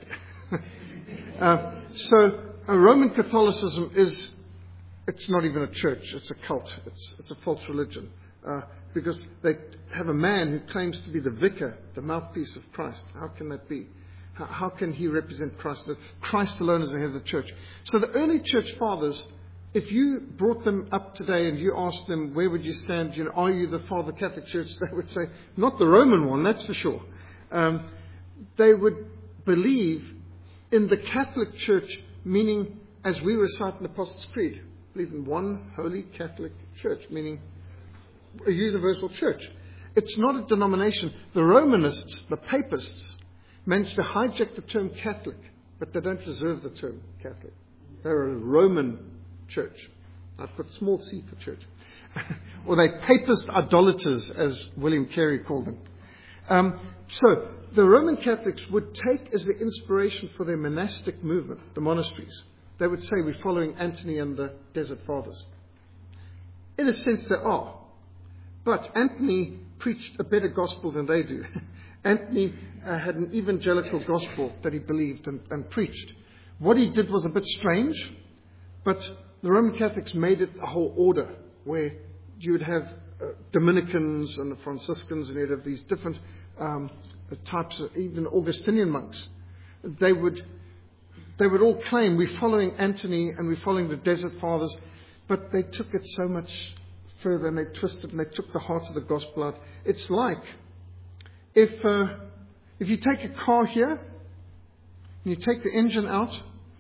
So Roman Catholicism it's not even a church, it's a cult. It's a false religion. Because they have a man who claims to be the vicar, the mouthpiece of Christ. How can that be? How can he represent Christ? Christ alone is the head of the church. So the early church fathers, if you brought them up today and you asked them, where would you stand? Are you the Father Catholic Church? They would say, not the Roman one, that's for sure. They would believe in the Catholic Church, meaning, as we recite in the Apostles' Creed, believe in one holy Catholic Church, meaning a universal church. It's not a denomination. The Romanists, the Papists, managed to hijack the term Catholic, but they don't deserve the term Catholic. They're a Roman church. I've got small c for church. Or they Papist idolaters, as William Carey called them. So the Roman Catholics would take as the inspiration for their monastic movement, the monasteries. They would say, we're following Anthony and the Desert Fathers. In a sense, they are. But Anthony preached a better gospel than they do. Anthony had an evangelical gospel that he believed and preached. What he did was a bit strange, but the Roman Catholics made it a whole order where you would have Dominicans and the Franciscans, and you'd have these different types of, even Augustinian monks. They would all claim, we're following Anthony and we're following the Desert Fathers, but they took it so much further and they twisted and they took the heart of the gospel out. It's like if you take a car here and you take the engine out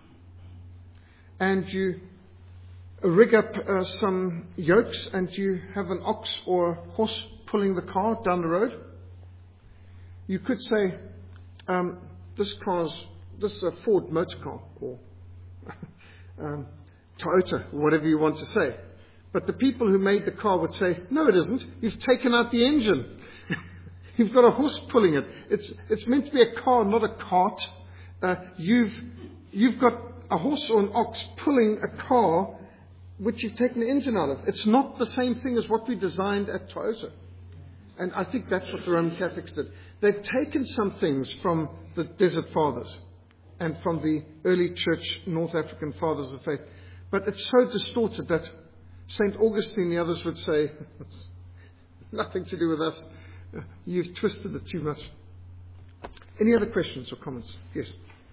and you rig up some yokes and you have an ox or a horse pulling the car down the road, you could say this is a Ford motor car or Toyota, whatever you want to say. But the people who made the car would say, no, it isn't. You've taken out the engine. You've got a horse pulling it. It's meant to be a car, not a cart. You've got a horse or an ox pulling a car which you've taken the engine out of. It's not the same thing as what we designed at Toyota. And I think that's what the Roman Catholics did. They've taken some things from the Desert Fathers and from the early church North African fathers of faith. But it's so distorted that St. Augustine and the others would say, nothing to do with us. You've twisted it too much. Any other questions or comments? Yes.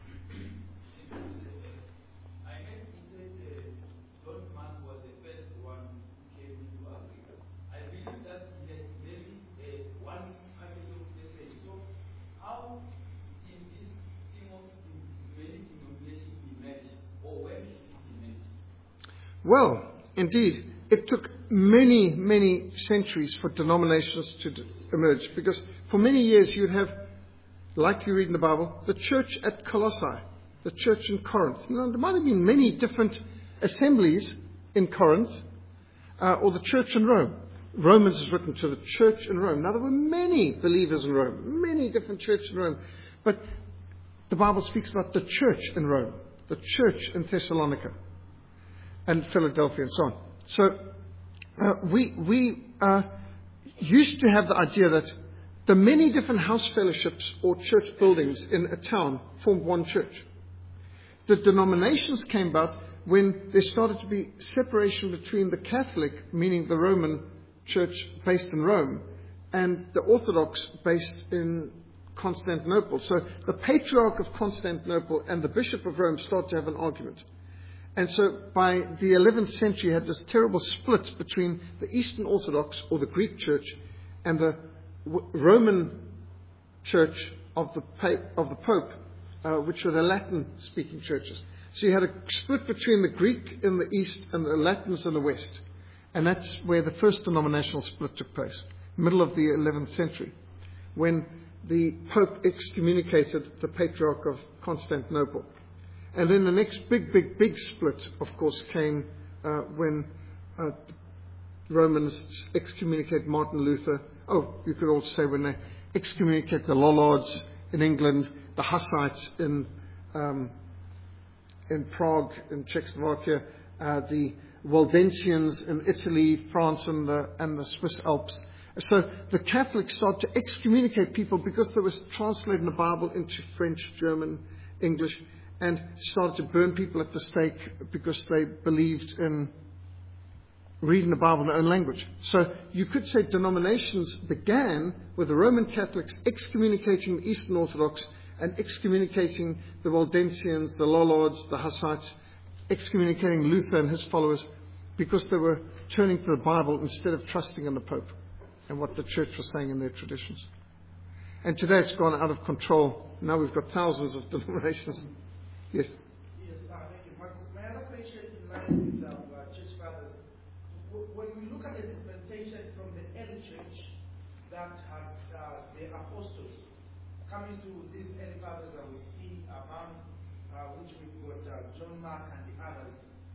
I heard you said John Mark was the first one who came into Africa. I believe that he had maybe one package of message. So how did this thing of many denominations emerge, or when did it emerge? Well, indeed, it took many, many centuries for denominations to emerge, because for many years you'd have, like you read in the Bible, the church at Colossae, the church in Corinth. Now, there might have been many different assemblies in Corinth, or the church in Rome. Romans is written to the church in Rome. Now, there were many believers in Rome, many different churches in Rome, but the Bible speaks about the church in Rome, the church in Thessalonica and Philadelphia and so on. So we used to have the idea that the many different house fellowships or church buildings in a town formed one church. The denominations came about when there started to be separation between the Catholic, meaning the Roman church based in Rome, and the Orthodox based in Constantinople. So the Patriarch of Constantinople and the Bishop of Rome started to have an argument. And so by the 11th century, you had this terrible split between the Eastern Orthodox, or the Greek Church, and the Roman Church of the Pope, which were the Latin-speaking churches. So you had a split between the Greek in the East and the Latins in the West. And that's where the first denominational split took place, middle of the 11th century, when the Pope excommunicated the Patriarch of Constantinople. And then the next big split, of course, came when the Romans excommunicated Martin Luther. Oh, you could also say when they excommunicated the Lollards in England, the Hussites in Prague, in Czechoslovakia, the Waldensians in Italy, France, and the Swiss Alps. So the Catholics started to excommunicate people because they were translating the Bible into French, German, English, and started to burn people at the stake because they believed in reading the Bible in their own language. So you could say denominations began with the Roman Catholics excommunicating the Eastern Orthodox and excommunicating the Waldensians, the Lollards, the Hussites, excommunicating Luther and his followers because they were turning to the Bible instead of trusting in the Pope and what the church was saying in their traditions. And today it's gone out of control. Now we've got thousands of denominations. Yes? Yes, thank you. My other question in line with Church Fathers, when we look at the dispensation from the early church that had the apostles coming to these early fathers that we see among which we've got John Mark and the others,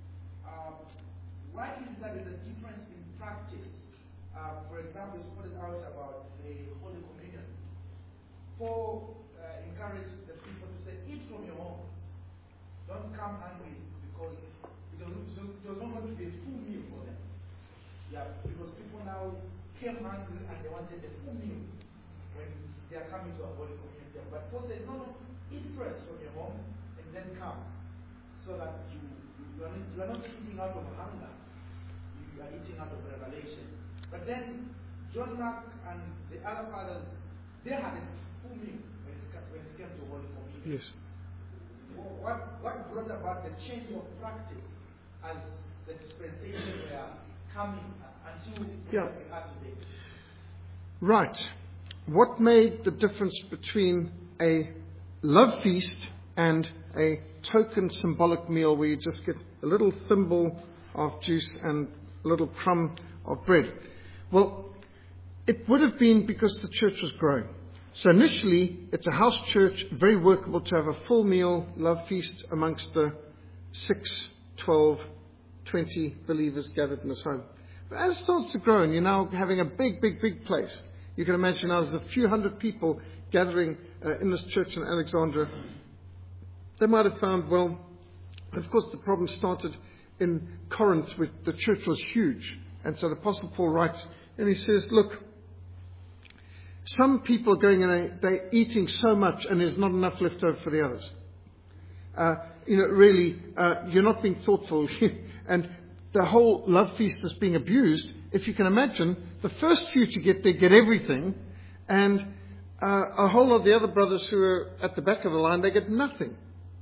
why is that there's a difference in practice? For example, it's pointed out about the Holy Communion. Paul encouraged the people to say, eat from your homes. Don't come hungry, because it was not going to be a full meal for them. Yeah, because people now came hungry and they wanted a full meal when they are coming to a Holy Communion. But Paul says, no, eat first from your homes and then come, so that you are not eating out of hunger. You are eating out of revelation. But then John Mark and the other fathers, they had a full meal when it came to Holy Communion. Yes. What brought about the change of practice as the dispensation were coming until we are today? Right. What made the difference between a love feast and a token symbolic meal where you just get a little thimble of juice and a little crumb of bread? Well, it would have been because the church was growing. So initially, it's a house church, very workable to have a full meal, love feast amongst the 6, 12, 20 believers gathered in this home. But as it starts to grow and you're now having a big place, you can imagine now there's a few hundred people gathering in this church in Alexandria. They might have found, well, of course the problem started in Corinth, where the church was huge. And so the Apostle Paul writes, and he says, look, some people are going and they're eating so much and there's not enough left over for the others. Really, you're not being thoughtful. And the whole love feast is being abused. If you can imagine, the first few to get there get everything, and a whole lot of the other brothers who are at the back of the line, they get nothing.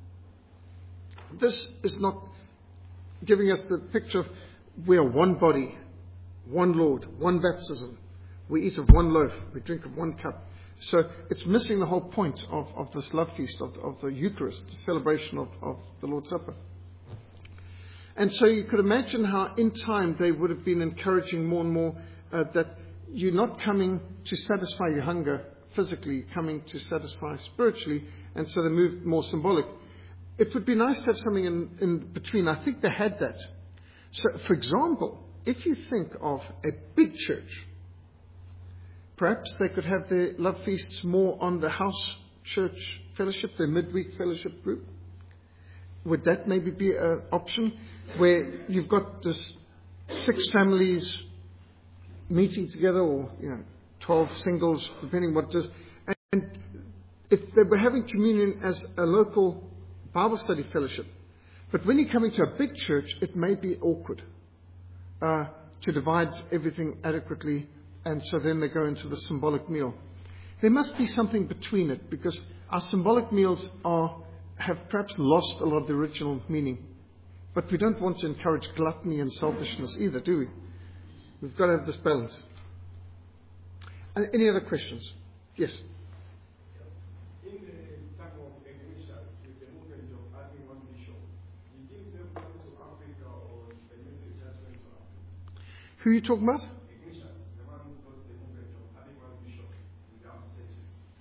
This is not giving us the picture of we are one body, one Lord, one baptism. We eat of one loaf, we drink of one cup. So it's missing the whole point of this love feast, of the Eucharist, the celebration of the Lord's Supper. And so you could imagine how in time they would have been encouraging more and more that you're not coming to satisfy your hunger physically, you're coming to satisfy spiritually, and so they moved more symbolic. It would be nice to have something in between. I think they had that. So, for example, if you think of a big church, perhaps they could have their love feasts more on the house church fellowship, their midweek fellowship group. Would that maybe be an option where you've got this 6 families meeting together, or 12 singles, depending what it is, and if they were having communion as a local Bible study fellowship, but when you're coming to a big church, it may be awkward to divide everything adequately. And so then they go into the symbolic meal. There must be something between it, because our symbolic meals have perhaps lost a lot of the original meaning. But we don't want to encourage gluttony and selfishness either, do we? We've got to have this balance. Any other questions? Yes. In the time of Ignatius, with the movement of having one bishop, did himself come to Africa or the message just went to Africa? Who are you talking about? Ignatius, the man who got the movement of having one bishop without churches.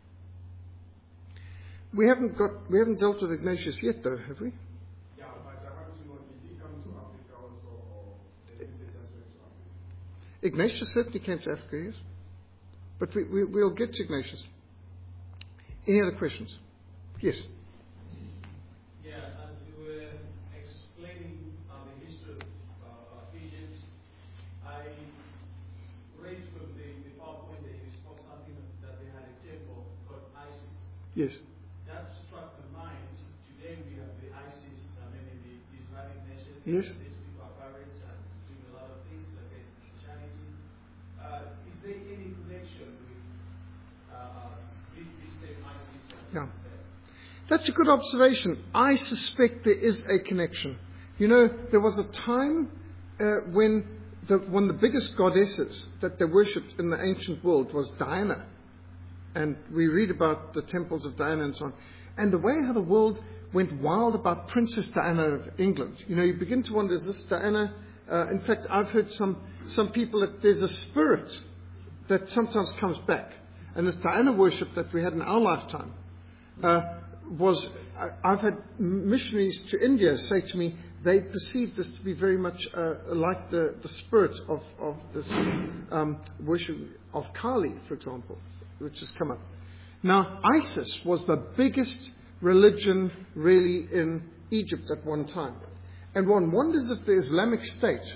We haven't dealt with Ignatius yet, though, have we? Yeah, but I want to know, did he come to Africa also, or the message just went to Africa? Ignatius certainly came to Africa, yes. But we'll get to Ignatius. Any other questions? Yes. Yeah, as you were explaining the history of Egypt, I read from the PowerPoint that you spoke something that they had a temple called Isis. Yes. That struck my mind. Today we have the ISIS, the Islamic nations. Yes. These people are violent and doing a lot of things against Christianity. Is there any connection with this same ISIS? Yeah. That's a good observation. I suspect there is a connection. You know, there was a time when one of the biggest goddesses that they worshipped in the ancient world was Diana. And we read about the temples of Diana and so on. And the way how the world went wild about Princess Diana of England. You know, you begin to wonder, is this Diana? In fact, I've heard some people that there's a spirit that sometimes comes back. And this Diana worship that we had in our lifetime I've had missionaries to India say to me they perceived this to be very much like the spirit of this worship of Kali, for example, which has come up. Now, Isis was the biggest religion really in Egypt at one time. And one wonders if the Islamic State,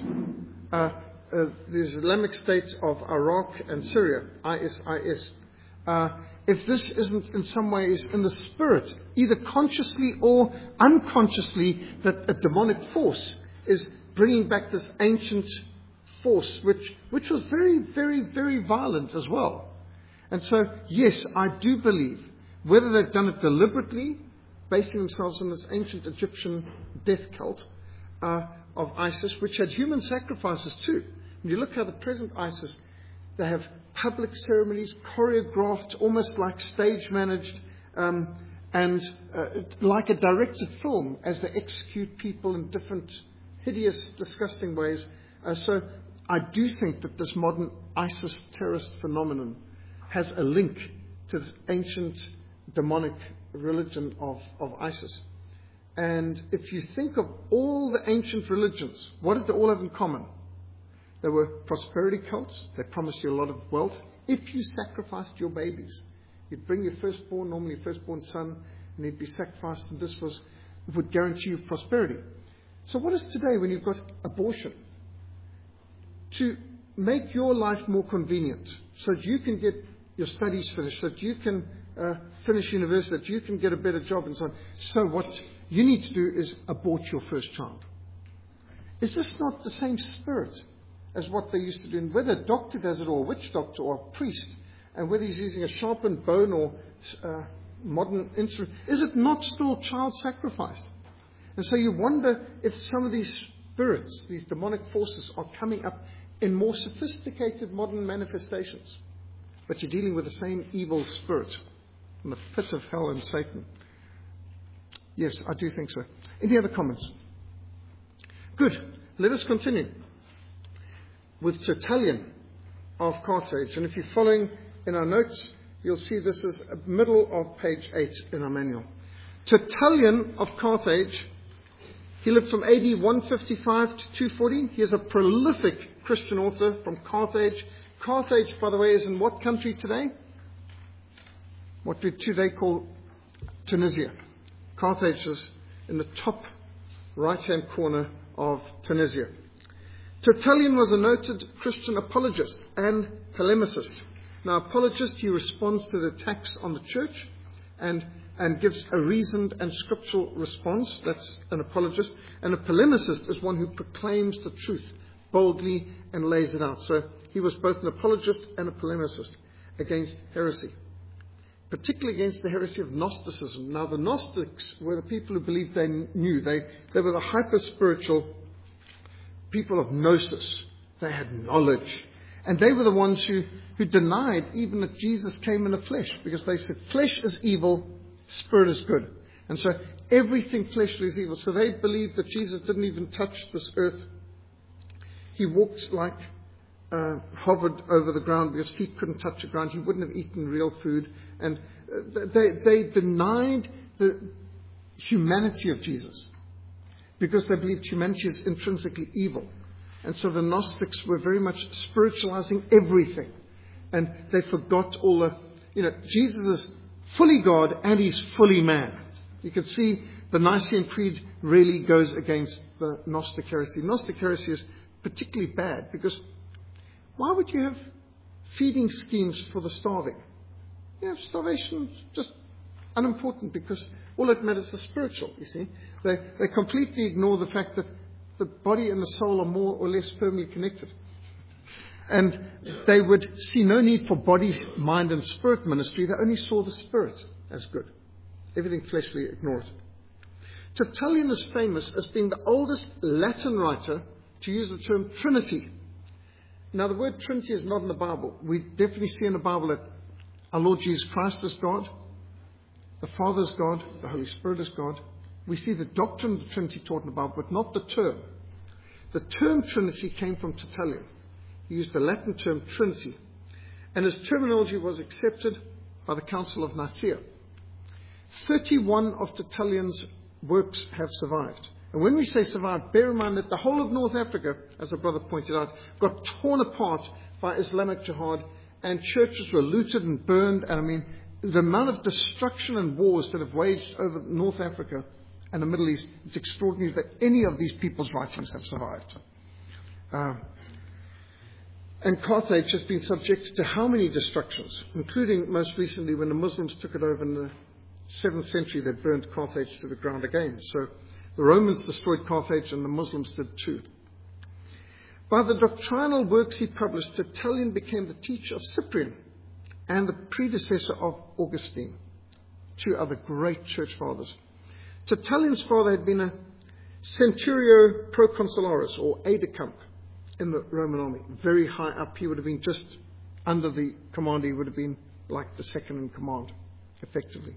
of Iraq and Syria, ISIS, if this isn't in some ways in the spirit, either consciously or unconsciously, that a demonic force is bringing back this ancient force, which was very, very, very violent as well. And so, yes, I do believe, whether they've done it deliberately, basing themselves on this ancient Egyptian death cult of Isis, which had human sacrifices too. When you look at the present ISIS, they have public ceremonies, choreographed, almost like stage managed, and like a directed film as they execute people in different hideous, disgusting ways. So I do think that this modern ISIS terrorist phenomenon has a link to this ancient demonic religion of ISIS. And if you think of all the ancient religions, what did they all have in common? They were prosperity cults. They promised you a lot of wealth. If you sacrificed your babies, you'd bring your firstborn, normally your firstborn son, and he'd be sacrificed, and this would guarantee you prosperity. So what is today when you've got abortion? To make your life more convenient, so that you can get your studies finished, so that you can finish university, that you can get a better job and so on. So what you need to do is abort your first child. Is this not the same spirit as what they used to do? And whether a doctor does it, or a witch doctor, or a priest, and whether he's using a sharpened bone or modern instrument, is it not still child sacrifice? And so you wonder if some of these spirits, these demonic forces, are coming up in more sophisticated modern manifestations. But you're dealing with the same evil spirit from the pit of hell and Satan. Yes, I do think so. Any other comments? Good. Let us continue with Tertullian of Carthage. And if you're following in our notes, you'll see this is middle of page 8 in our manual. Tertullian of Carthage, he lived from AD 155 to 240. He is a prolific Christian author from Carthage. Carthage, by the way, is in what country today? What we today call Tunisia. Carthage is in the top right-hand corner of Tunisia. Tertullian was a noted Christian apologist and polemicist. Now, apologist, he responds to the attacks on the church and gives a reasoned and scriptural response. That's an apologist. And a polemicist is one who proclaims the truth boldly and lays it out. So he was both an apologist and a polemicist against heresy. particularly against the heresy of Gnosticism. Now, the Gnostics were the people who believed they knew. They were the hyper-spiritual people of Gnosis. They had knowledge. And they were the ones who denied even that Jesus came in the flesh, because they said flesh is evil, spirit is good. And so everything fleshly is evil. So they believed that Jesus didn't even touch this earth. He walked like, hovered over the ground because feet couldn't touch the ground. He wouldn't have eaten real food. And they denied the humanity of Jesus because they believed humanity is intrinsically evil. And so the Gnostics were very much spiritualizing everything. And they forgot all the, Jesus is fully God and he's fully man. You can see the Nicene Creed really goes against the Gnostic heresy. Gnostic heresy is particularly bad because why would you have feeding schemes for the starving? Starvation is just unimportant because all that matters is spiritual, you see. They completely ignore the fact that the body and the soul are more or less firmly connected. And they would see no need for body, mind and spirit ministry. They only saw the spirit as good. Everything fleshly, ignore it. Tertullian is famous as being the oldest Latin writer to use the term Trinity. Now, the word Trinity is not in the Bible. We definitely see in the Bible that our Lord Jesus Christ is God, the Father is God, the Holy Spirit is God. We see the doctrine of the Trinity taught in the Bible, but not the term. The term Trinity came from Tertullian. He used the Latin term Trinity. And his terminology was accepted by the Council of Nicaea. 31 of Tertullian's works have survived. And when we say survived, bear in mind that the whole of North Africa, as a brother pointed out, got torn apart by Islamic jihad, and churches were looted and burned. And the amount of destruction and wars that have waged over North Africa and the Middle East, it's extraordinary that any of these people's writings have survived. And Carthage has been subjected to how many destructions, including most recently when the Muslims took it over in the 7th century, they burned Carthage to the ground again. So the Romans destroyed Carthage and the Muslims did too. By the doctrinal works he published, Tertullian became the teacher of Cyprian and the predecessor of Augustine, two other great church fathers. Tertullian's father had been a centurio proconsularis, or aide-de-camp, in the Roman army, very high up. He would have been just under the commander. He would have been like the second in command, effectively.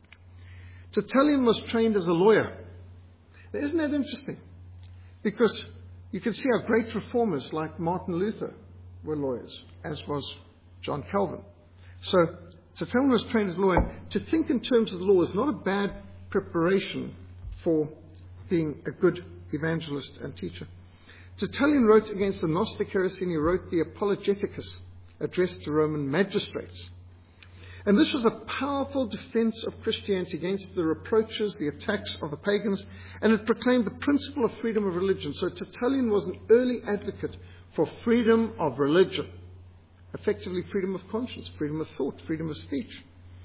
Tertullian was trained as a lawyer. Now, isn't that interesting? Because you can see how great reformers like Martin Luther were lawyers, as was John Calvin. So Tertullian was trained as a lawyer. To think in terms of the law is not a bad preparation for being a good evangelist and teacher. Tertullian wrote against the Gnostic heresy, and he wrote the Apologeticus, addressed to Roman magistrates. And this was a powerful defense of Christianity against the reproaches, the attacks of the pagans, and it proclaimed the principle of freedom of religion. So Tertullian was an early advocate for freedom of religion, effectively freedom of conscience, freedom of thought, freedom of speech,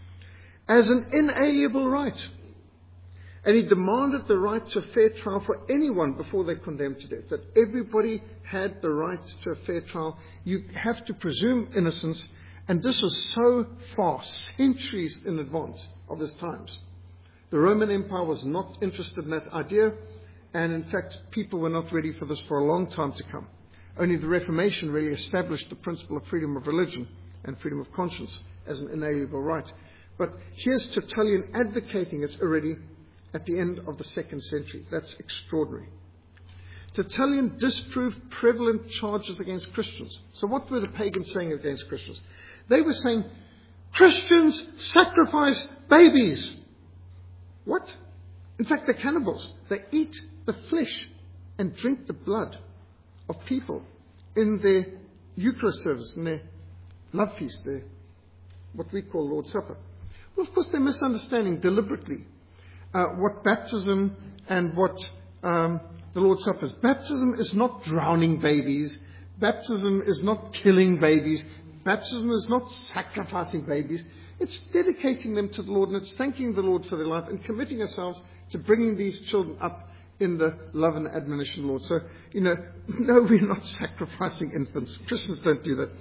as an inalienable right. And he demanded the right to a fair trial for anyone before they're condemned to death, that everybody had the right to a fair trial. You have to presume innocence, and this was so far, centuries in advance of his times. The Roman Empire was not interested in that idea, and in fact, people were not ready for this for a long time to come. Only the Reformation really established the principle of freedom of religion and freedom of conscience as an inalienable right. But here's Tertullian advocating it already at the end of the 2nd century. That's extraordinary. Tertullian disproved prevalent charges against Christians. So what were the pagans saying against Christians? They were saying, Christians sacrifice babies. What? In fact, they're cannibals. They eat the flesh and drink the blood of people in their Eucharist service, in their love feast, their what we call Lord's Supper. Well, of course, they're misunderstanding deliberately what baptism and what the Lord's Supper is. Baptism is not drowning babies. Baptism is not killing babies. Baptism is not sacrificing babies. It's dedicating them to the Lord, and it's thanking the Lord for their life and committing ourselves to bringing these children up in the love and admonition of the Lord. So, no, we're not sacrificing infants. Christians don't do that.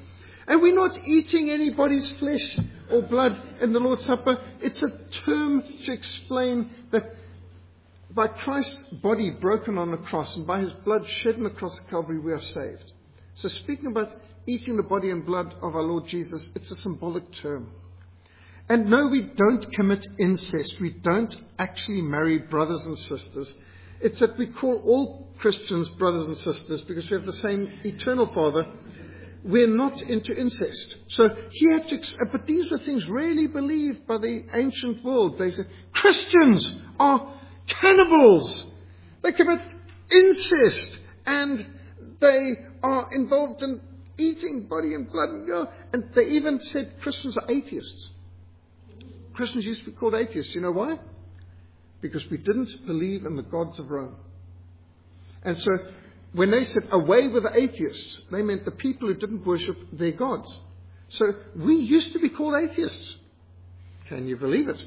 And we're not eating anybody's flesh or blood in the Lord's Supper. It's a term to explain that by Christ's body broken on the cross and by his blood shed on the cross of Calvary, we are saved. So speaking about eating the body and blood of our Lord Jesus, it's a symbolic term. And no, we don't commit incest. We don't actually marry brothers and sisters. It's that we call all Christians brothers and sisters because we have the same eternal Father. We're not into incest. So he had to, but these were things really believed by the ancient world. They said, Christians are cannibals. They commit incest and they are involved in eating body and blood. And they even said Christians are atheists. Christians used to be called atheists. You know why? Because we didn't believe in the gods of Rome. And so when they said away with the atheists, they meant the people who didn't worship their gods. So we used to be called atheists. Can you believe it?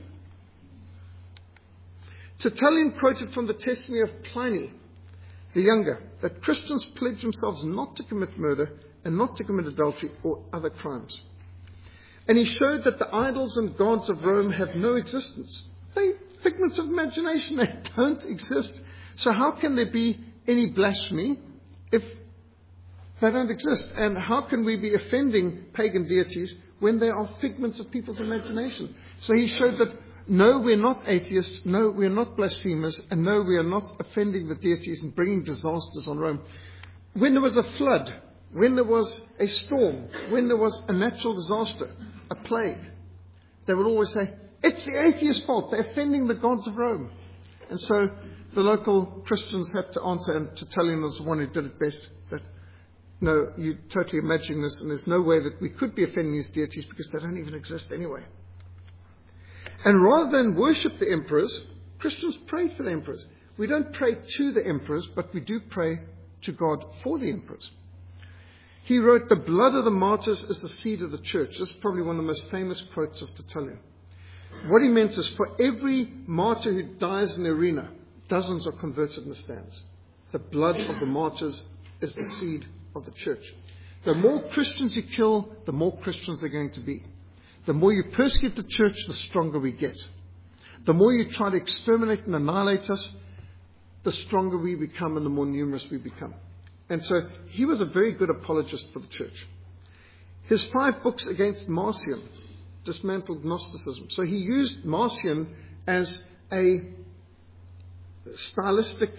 Tertullian quoted from the testimony of Pliny the Younger that Christians pledge themselves not to commit murder and not to commit adultery or other crimes. And he showed that the idols and gods of Rome have no existence. They're figments of imagination. They don't exist. So how can there be any blasphemy if they don't exist? And how can we be offending pagan deities when they are figments of people's imagination? So he showed that no, we're not atheists, no, we're not blasphemers, and no, we are not offending the deities and bringing disasters on Rome. When there was a flood, when there was a storm, when there was a natural disaster, a plague, they would always say, it's the atheist's fault, they're offending the gods of Rome. And so the local Christians had to answer, and Tertullian was the one who did it best, that no, you're totally imagining this, and there's no way that we could be offending these deities because they don't even exist anyway. And rather than worship the emperors, Christians pray for the emperors. We don't pray to the emperors, but we do pray to God for the emperors. He wrote, the blood of the martyrs is the seed of the church. This is probably one of the most famous quotes of Tertullian. What he meant is, for every martyr who dies in the arena, dozens are converted in the stands. The blood of the martyrs is the seed of the church. The more Christians you kill, the more Christians there are going to be. The more you persecute the church, the stronger we get. The more you try to exterminate and annihilate us, the stronger we become and the more numerous we become. And so he was a very good apologist for the church. His 5 books against Marcion dismantled Gnosticism. So he used Marcion as a stylistic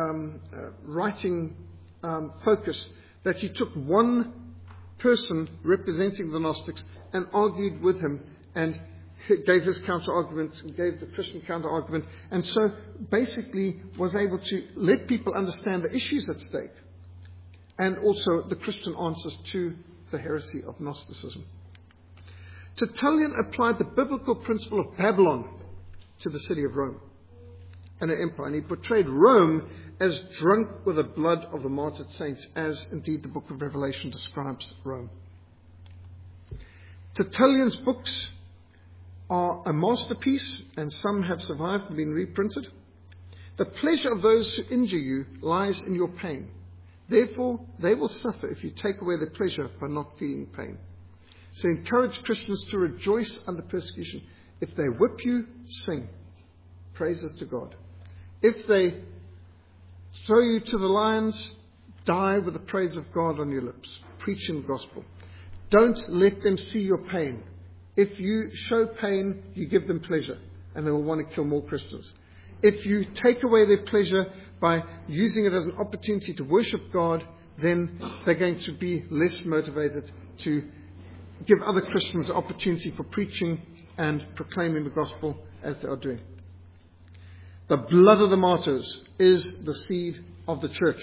writing focus, that he took one person representing the Gnostics and argued with him and gave his counter-argument and gave the Christian counter-argument, and so basically was able to let people understand the issues at stake and also the Christian answers to the heresy of Gnosticism. Tertullian applied the biblical principle of Babylon to the city of Rome and an empire, and he portrayed Rome as drunk with the blood of the martyred saints, as indeed the book of Revelation describes Rome. Tertullian's books are a masterpiece, and some have survived and been reprinted. The pleasure of those who injure you lies in your pain. Therefore, they will suffer if you take away their pleasure by not feeling pain. So encourage Christians to rejoice under persecution. If they whip you, sing praises to God. If they throw you to the lions, die with the praise of God on your lips, preaching the gospel. Don't let them see your pain. If you show pain, you give them pleasure, and they will want to kill more Christians. If you take away their pleasure by using it as an opportunity to worship God, then they're going to be less motivated to give other Christians an opportunity for preaching and proclaiming the gospel as they are doing. The blood of the martyrs is the seed of the church.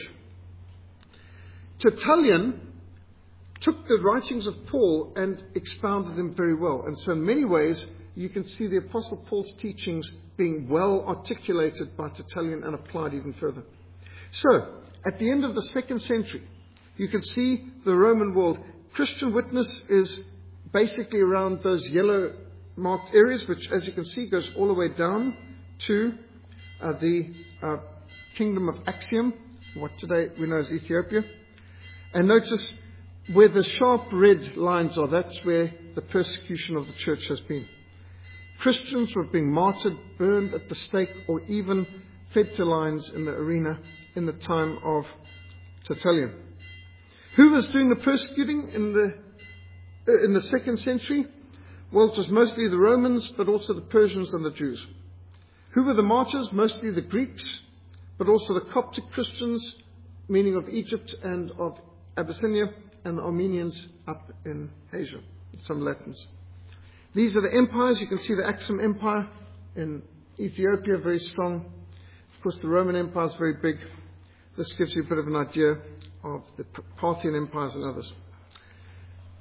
Tertullian took the writings of Paul and expounded them very well. And so in many ways, you can see the Apostle Paul's teachings being well articulated by Tertullian and applied even further. So, at the end of the 2nd century, you can see the Roman world. Christian witness is basically around those yellow marked areas, which, as you can see, goes all the way down to the kingdom of Axiom, what today we know as Ethiopia. And notice where the sharp red lines are, that's where the persecution of the church has been. Christians were being martyred, burned at the stake, or even fed to lions in the arena in the time of Tertullian. Who was doing the persecuting in the 2nd century? Well, it was mostly the Romans, but also the Persians and the Jews. Who were the martyrs? Mostly the Greeks, but also the Coptic Christians, meaning of Egypt and of Abyssinia, and the Armenians up in Asia, some Latins. These are the empires. You can see the Aksum Empire in Ethiopia, very strong. Of course, the Roman Empire is very big. This gives you a bit of an idea of the Parthian empires and others.